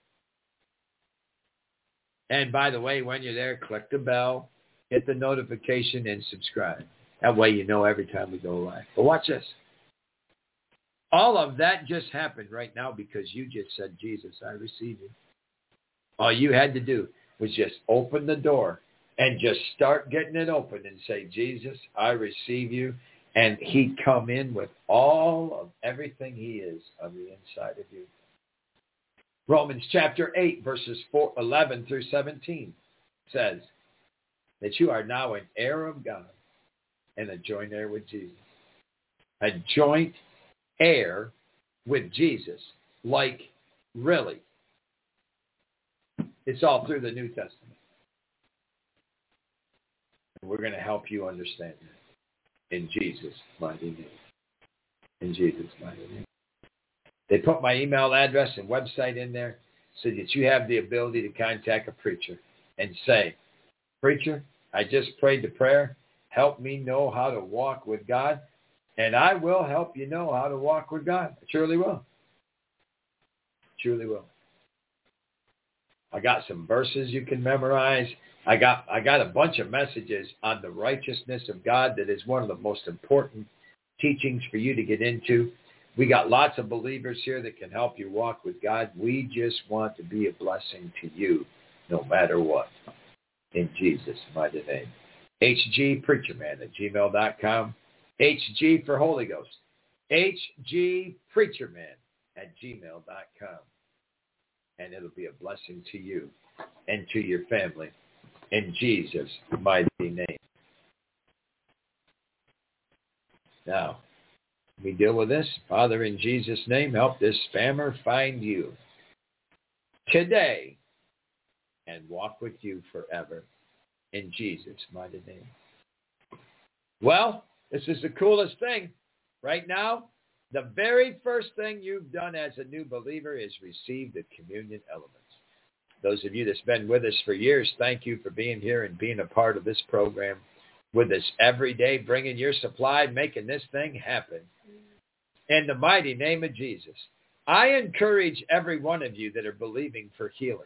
And by the way, when you're there, click the bell, hit the notification, and subscribe. That way you know every time we go live. But watch this. All of that just happened right now because you just said, Jesus, I receive you. All you had to do was just open the door and just start getting it open and say, Jesus, I receive you. And he'd come in with all of everything he is on the inside of you. Romans chapter 8, verses 11 through 17 says that you are now an heir of God and a joint heir with Jesus. A joint heir with Jesus. Like, really. It's all through the New Testament. We're going to help you understand it. In Jesus' mighty name. In Jesus' mighty name. They put my email address and website in there so that you have the ability to contact a preacher and say, preacher, I just prayed the prayer. Help me know how to walk with God. And I will help you know how to walk with God. I truly will. Truly will. I got some verses you can memorize. I got a bunch of messages on the righteousness of God that is one of the most important teachings for you to get into. We got lots of believers here that can help you walk with God. We just want to be a blessing to you no matter what. In Jesus' mighty name. hgpreacherman@gmail.com. HG for Holy Ghost. hgpreacherman@gmail.com. And it'll be a blessing to you and to your family. In Jesus' mighty name. Now, we deal with this. Father, in Jesus' name, help this spammer find you today and walk with you forever. In Jesus' mighty name. Well, this is the coolest thing. Right now, the very first thing you've done as a new believer is receive the communion elements. Those of you that's been with us for years, thank you for being here and being a part of this program with us every day, bringing your supply, making this thing happen. In the mighty name of Jesus, I encourage every one of you that are believing for healing.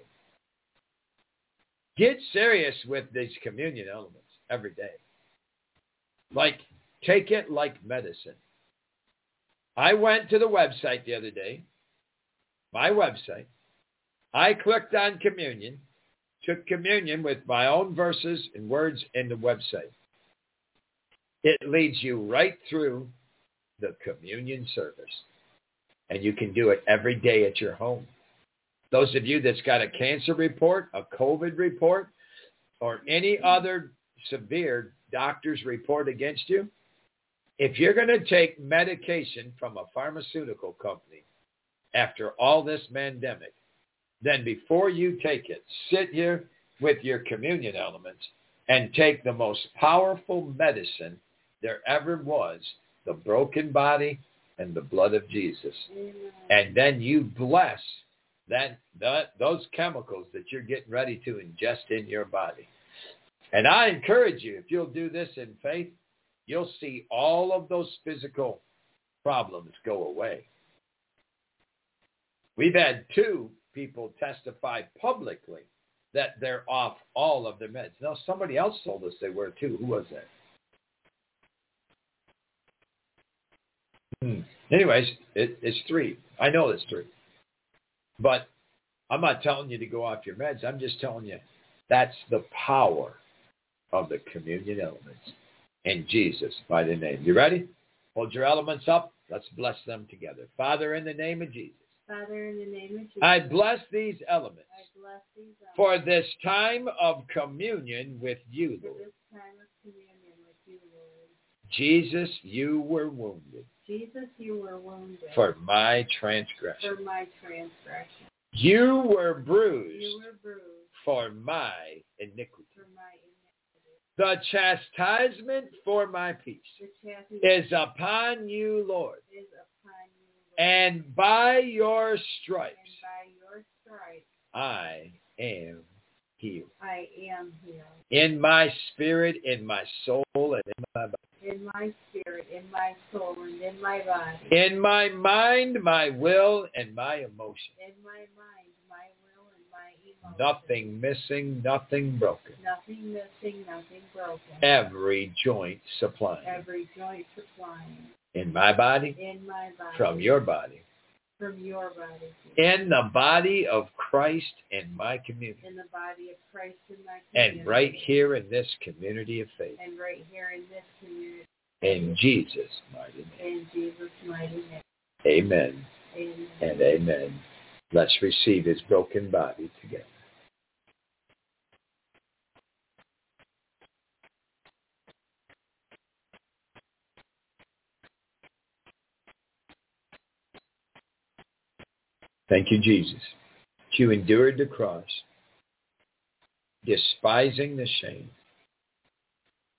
Get serious with these communion elements every day. Like, take it like medicine. I went to the website the other day, my website. I clicked on communion, took communion with my own verses and words in the website. It leads you right through the communion service. And you can do it every day at your home. Those of you that's got a cancer report, a COVID report, or any other severe doctor's report against you, if you're going to take medication from a pharmaceutical company after all this pandemic, then before you take it, sit here with your communion elements and take the most powerful medicine there ever was, the broken body and the blood of Jesus. Amen. And then you bless those chemicals that you're getting ready to ingest in your body. And I encourage you, if you'll do this in faith, you'll see all of those physical problems go away. We've had 2 people testify publicly that they're off all of their meds. Now, somebody else told us they were too. Who was that? Anyways, it's 3. I know it's 3. But I'm not telling you to go off your meds. I'm just telling you that's the power of the communion elements. In Jesus' mighty name. You ready? Hold your elements up. Let's bless them together. Father, in the name of Jesus. Father, in the name of Jesus. I bless these elements. I bless these elements. For this time of communion with you, Lord. For this time of communion with you, Lord. Jesus, you were wounded. Jesus, you were wounded. For my transgression. For my transgression. You were bruised. You were bruised. For my iniquity. For my iniquity. The chastisement for my peace is upon you, Lord. Is upon you, Lord. And by your stripes, I am healed. I am healed. In my spirit, in my soul, and in my body. In my spirit, in my soul, and in my body. In my mind, my will, and my emotion. In my mind, my will, and my emotion. Nothing missing, nothing broken. Nothing missing, nothing broken. Every joint supplying. Every joint supplying. In my body. In my body. From your body. From your body. In the body of Christ in my community. In the body of Christ in my community. And right here in this community of faith. And right here in this community. In Jesus' mighty name. In Jesus' mighty name. Amen. Amen. And amen. Let's receive his broken body together. Thank you, Jesus. You endured the cross, despising the shame,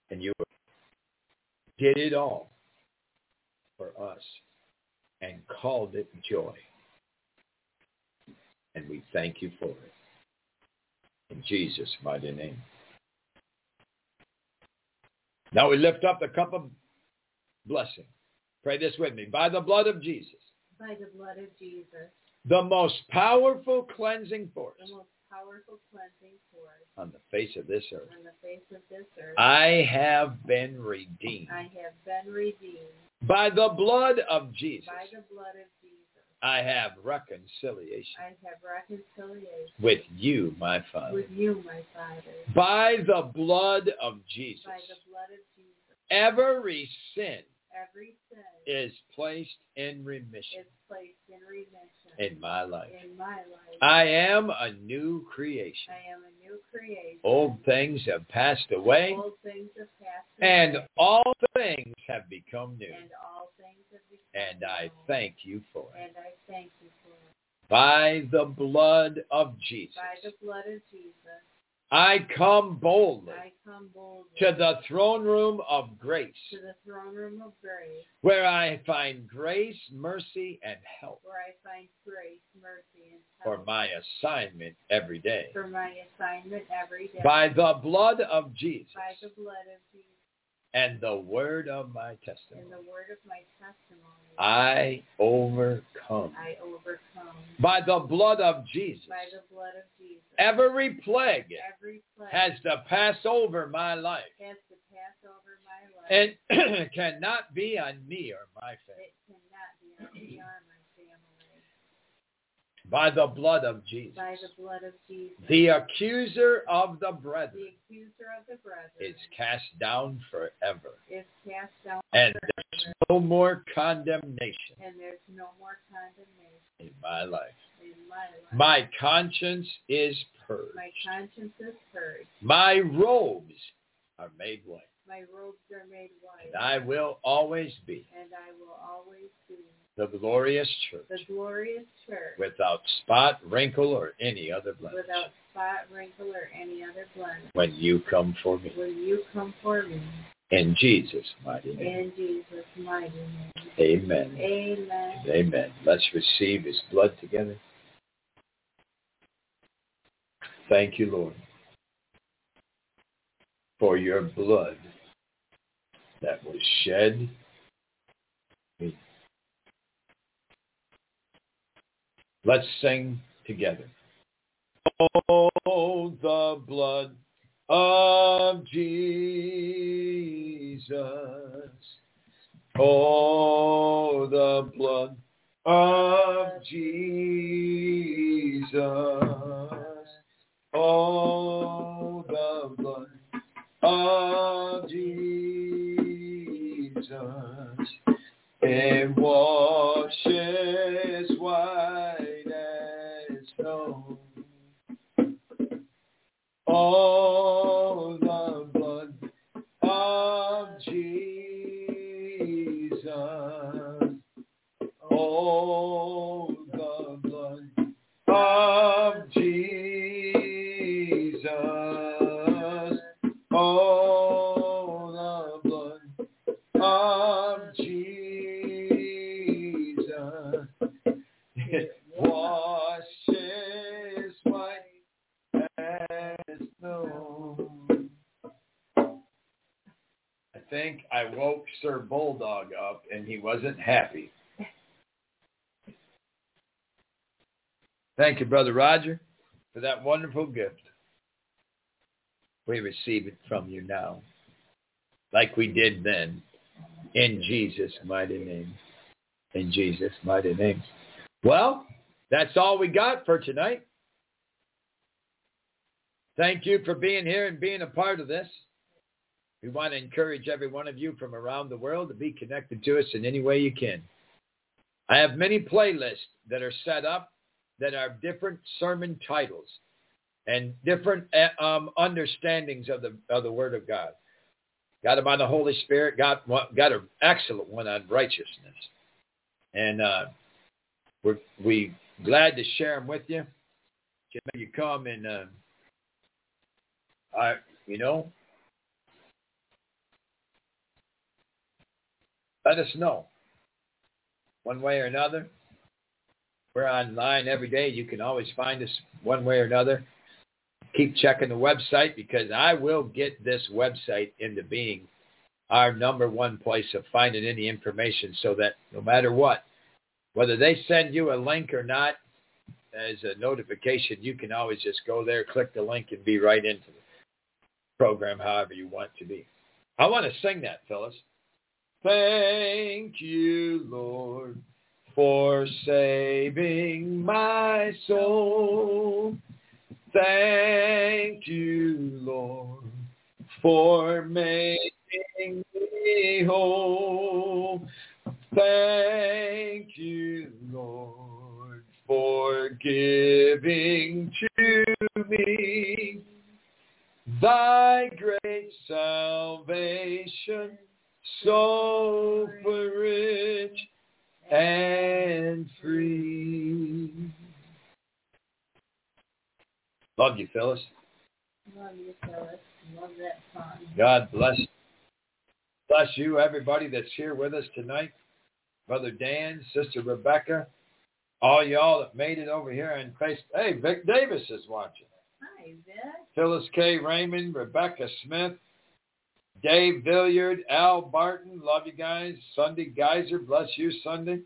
And you did it all for us and called it joy. And we thank you for it. In Jesus' mighty name. Now we lift up the cup of blessing. Pray this with me. By the blood of Jesus. By the blood of Jesus. The most powerful cleansing force. The most powerful cleansing force. On the face of this earth. On the face of this earth. I have been redeemed. I have been redeemed. By the blood of Jesus. By the blood of Jesus. I have reconciliation. I have reconciliation. With you, my Father. With you, my Father. By the blood of Jesus. By the blood of Jesus. Every sin. Every sin. Is placed in remission. Is placed in remission. In my life. In my life. I am a new creation. I am a new creation. Old things have passed away. Old things have passed away. And all things have become new. And all things have become and new. I thank you for it. And I thank you for it. By the blood of Jesus. By the blood of Jesus. I come boldly. I come boldly. To the throne room of grace. To the throne room of grace. Where I find grace, mercy, and help. Where I find grace, mercy, and help. For my assignment every day. For my assignment every day. By the blood of Jesus. By the blood of Jesus. And the word of my testimony. And the word of my testimony. I overcome. I overcome. By the blood of Jesus. By the blood of Jesus. Every plague. Every plague. Has to pass over my life. Has to pass over my life. And cannot be on me or my family. It cannot be on me or my family. By the blood of Jesus. By the blood of Jesus. The accuser of the brethren. The accuser of the brethren. Is cast down forever. Is cast down and forever. There's no more condemnation. And there's no more condemnation. In my life. In my life. My conscience is purged. My conscience is purged. My robes are made white. My robes are made white. And I will always be. And I will always be. The glorious church. The glorious church. Without spot, wrinkle, or any other blemish. Without spot, wrinkle, or any other blemish. When you come for me. When you come for me. In Jesus' mighty name. In Jesus' mighty name. Amen. Amen. Amen. Let's receive his blood together. Thank you, Lord, for your blood that was shed. Let's sing together. Oh, the blood of Jesus. Oh, the blood of Jesus. Oh, the blood of Jesus. It washes white as snow. Oh, the blood of Jesus. Oh, the blood of Jesus. Oh, the blood of Jesus. It washes white as snow. I think I woke Sir Bulldog up and he wasn't happy. Thank you, Brother Roger, for that wonderful gift. We receive it from you now, like we did then, in Jesus' mighty name. In Jesus' mighty name. Well, that's all we got for tonight. Thank you for being here and being a part of this. We want to encourage every one of you from around the world to be connected to us in any way you can. I have many playlists that are set up that are different sermon titles and different understandings of the Word of God. Got them on the Holy Spirit. Got an excellent one on righteousness. And we're glad to share them with you. You come and, let us know. One way or another. We're online every day. You can always find us one way or another. Keep checking the website, because I will get this website into being our number one place of finding any information, so that no matter what, whether they send you a link or not, as a notification, you can always just go there, click the link, and be right into the program however you want to be. I want to sing that, Phyllis. Thank you, Lord, for saving my soul. Thank you, Lord, for making me whole. Thank you, Lord, for giving to me thy great salvation, so rich and free. Love you, Phyllis. Love you, Phyllis. Love that song. God bless. Bless you, everybody that's here with us tonight. Brother Dan, Sister Rebecca, all y'all that made it over here on Facebook. Hey, Vic Davis is watching. Hi, Vic. Phyllis K. Raymond, Rebecca Smith, Dave Villiard, Al Barton, love you guys. Sunday Geyser, bless you, Sunday.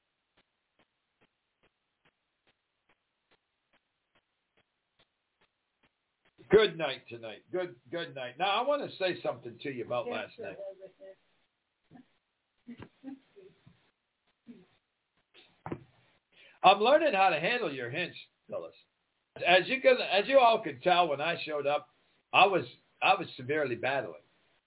Good night tonight. Good night. Now, I want to say something to you about last night. I'm learning how to handle your hints, Phyllis. As you all could tell, when I showed up, I was severely battling.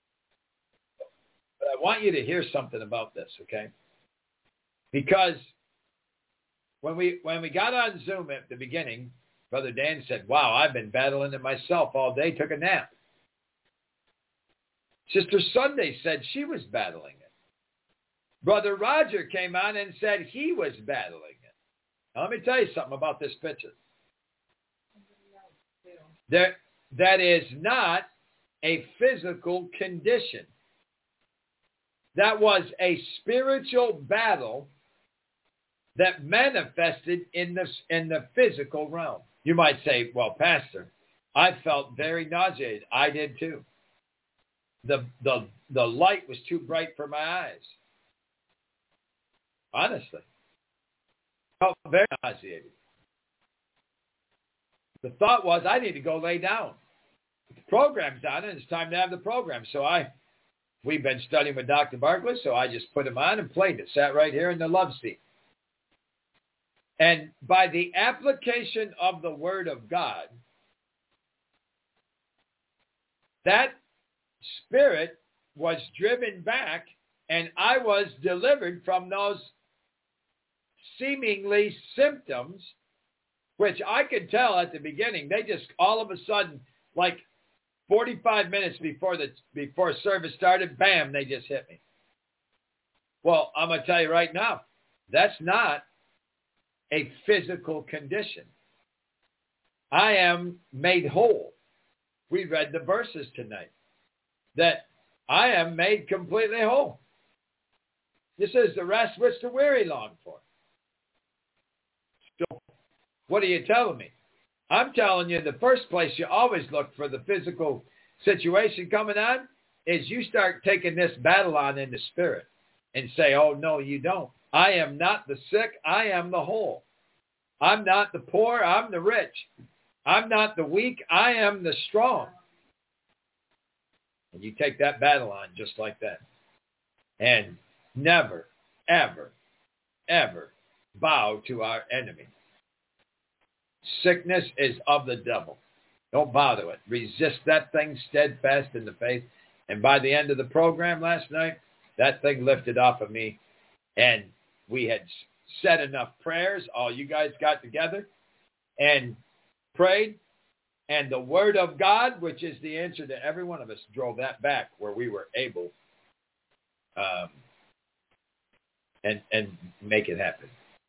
But I want you to hear something about this, okay? Because when we got on Zoom at the beginning, Brother Dan said, wow, I've been battling it myself all day, took a nap. Sister Sunday said she was battling it. Brother Roger came on and said he was battling it. Now, let me tell you something about this picture. That is not a physical condition. That was a spiritual battle that manifested in the physical realm. You might say, well, Pastor, I felt very nauseated. I did too. The light was too bright for my eyes. Honestly. I felt very nauseated. The thought was, I need to go lay down. The program's on and it's time to have the program. So we've been studying with Dr. Barkley, so I just put him on and played it. Sat right here in the love seat. And by the application of the Word of God, that spirit was driven back, and I was delivered from those seemingly symptoms, which I could tell at the beginning. They just all of a sudden, like 45 minutes before service started, bam, they just hit me. Well, I'm going to tell you right now, that's not a physical condition. I am made whole. We read the verses tonight that I am made completely whole. This is the rest which the weary long for. So what are you telling me? I'm telling you, the first place you always look for the physical situation coming on is you start taking this battle on in the spirit and say, oh, no, you don't. I am not the sick. I am the whole. I'm not the poor. I'm the rich. I'm not the weak. I am the strong. And you take that battle on just like that. And never, ever, ever bow to our enemy. Sickness is of the devil. Don't bow to it. Resist that thing steadfast in the faith. And by the end of the program last night, that thing lifted off of me. And we had said enough prayers. All you guys got together and prayed. And the Word of God, which is the answer to every one of us, drove that back where we were able and make it happen.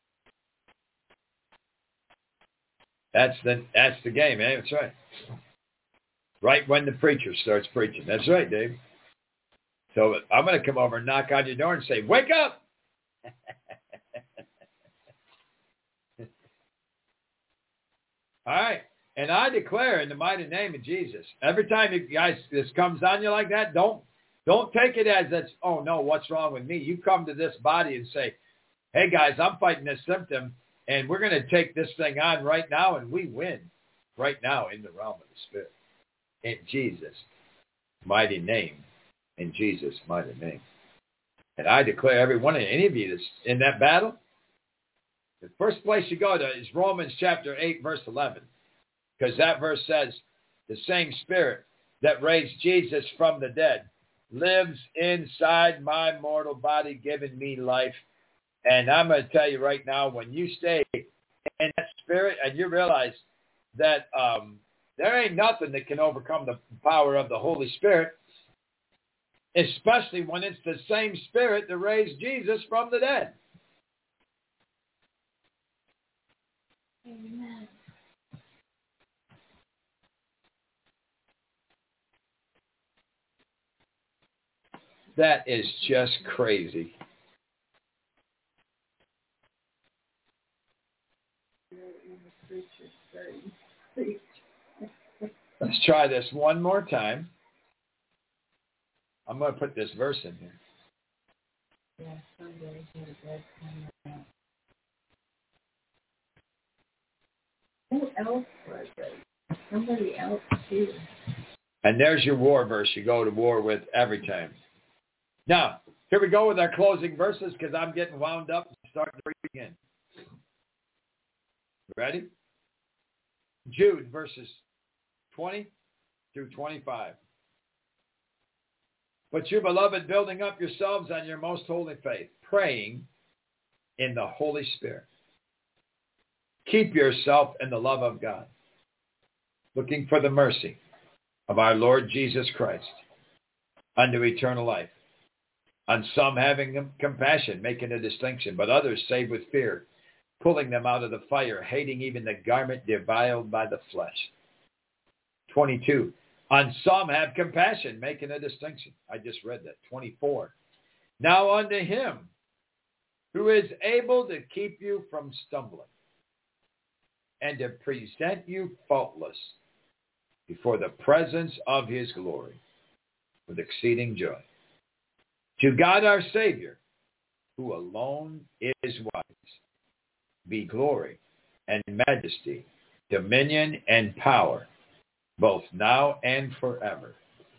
That's the game, man. That's right. Right when the preacher starts preaching. That's right, Dave. So I'm going to come over and knock on your door and say, wake up. All right. And I declare in the mighty name of Jesus, every time you guys this comes on you like that, don't take it as that's, oh no, what's wrong with me? You come to this body and say, hey guys, I'm fighting this symptom and we're going to take this thing on right now and we win right now in the realm of the Spirit. In Jesus' mighty name. In Jesus' mighty name. And I declare every one of any of you that's in that battle, the first place you go to is Romans chapter 8, verse 11. Because that verse says, the same Spirit that raised Jesus from the dead lives inside my mortal body, giving me life. And I'm going to tell you right now, when you stay in that Spirit and you realize that there ain't nothing that can overcome the power of the Holy Spirit, especially when it's the same Spirit that raised Jesus from the dead. Amen. That is just crazy. Let's try this one more time. I'm going to put this verse in here. Yeah, Sunday had a bad time. Who else was it? Somebody else too. And there's your war verse you go to war with every time. Now, here we go with our closing verses because I'm getting wound up and starting to read again. Ready? Jude verses 20 through 25. But you, beloved, building up yourselves on your most holy faith, praying in the Holy Spirit. Keep yourself in the love of God, looking for the mercy of our Lord Jesus Christ unto eternal life. On some having compassion, making a distinction, but others saved with fear, pulling them out of the fire, hating even the garment defiled by the flesh. 22. On some have compassion, making a distinction. I just read that. 24. Now unto him who is able to keep you from stumbling and to present you faultless before the presence of his glory with exceeding joy. To God our Savior, who alone is wise, be glory and majesty, dominion and power, both now and forever.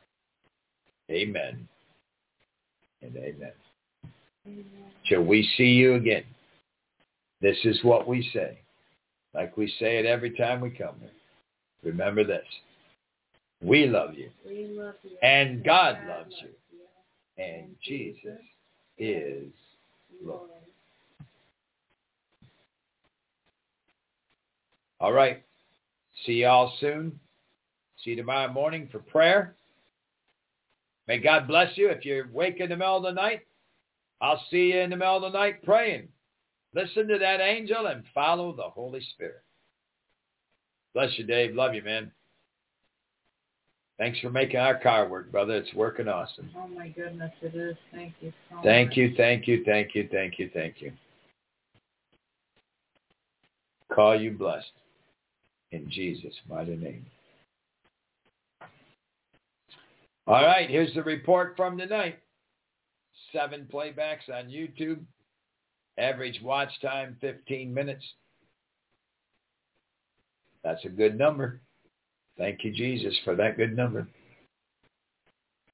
Amen and amen. Amen. Till we see you again, this is what we say. Like we say it every time we come here. Remember this. We love you. We love you. And God loves you. And Jesus is Lord. All right. See y'all soon. See you tomorrow morning for prayer. May God bless you. If you're awake in the middle of the night, I'll see you in the middle of the night praying. Listen to that angel and follow the Holy Spirit. Bless you, Dave. Love you, man. Thanks for making our car work, brother. It's working awesome. Oh, my goodness, it is. Thank you so much. Thank you, thank you, thank you, thank you, thank you. Call you blessed in Jesus' mighty name. All right, here's the report from tonight. 7 playbacks on YouTube. Average watch time, 15 minutes. That's a good number. Thank you, Jesus, for that good number.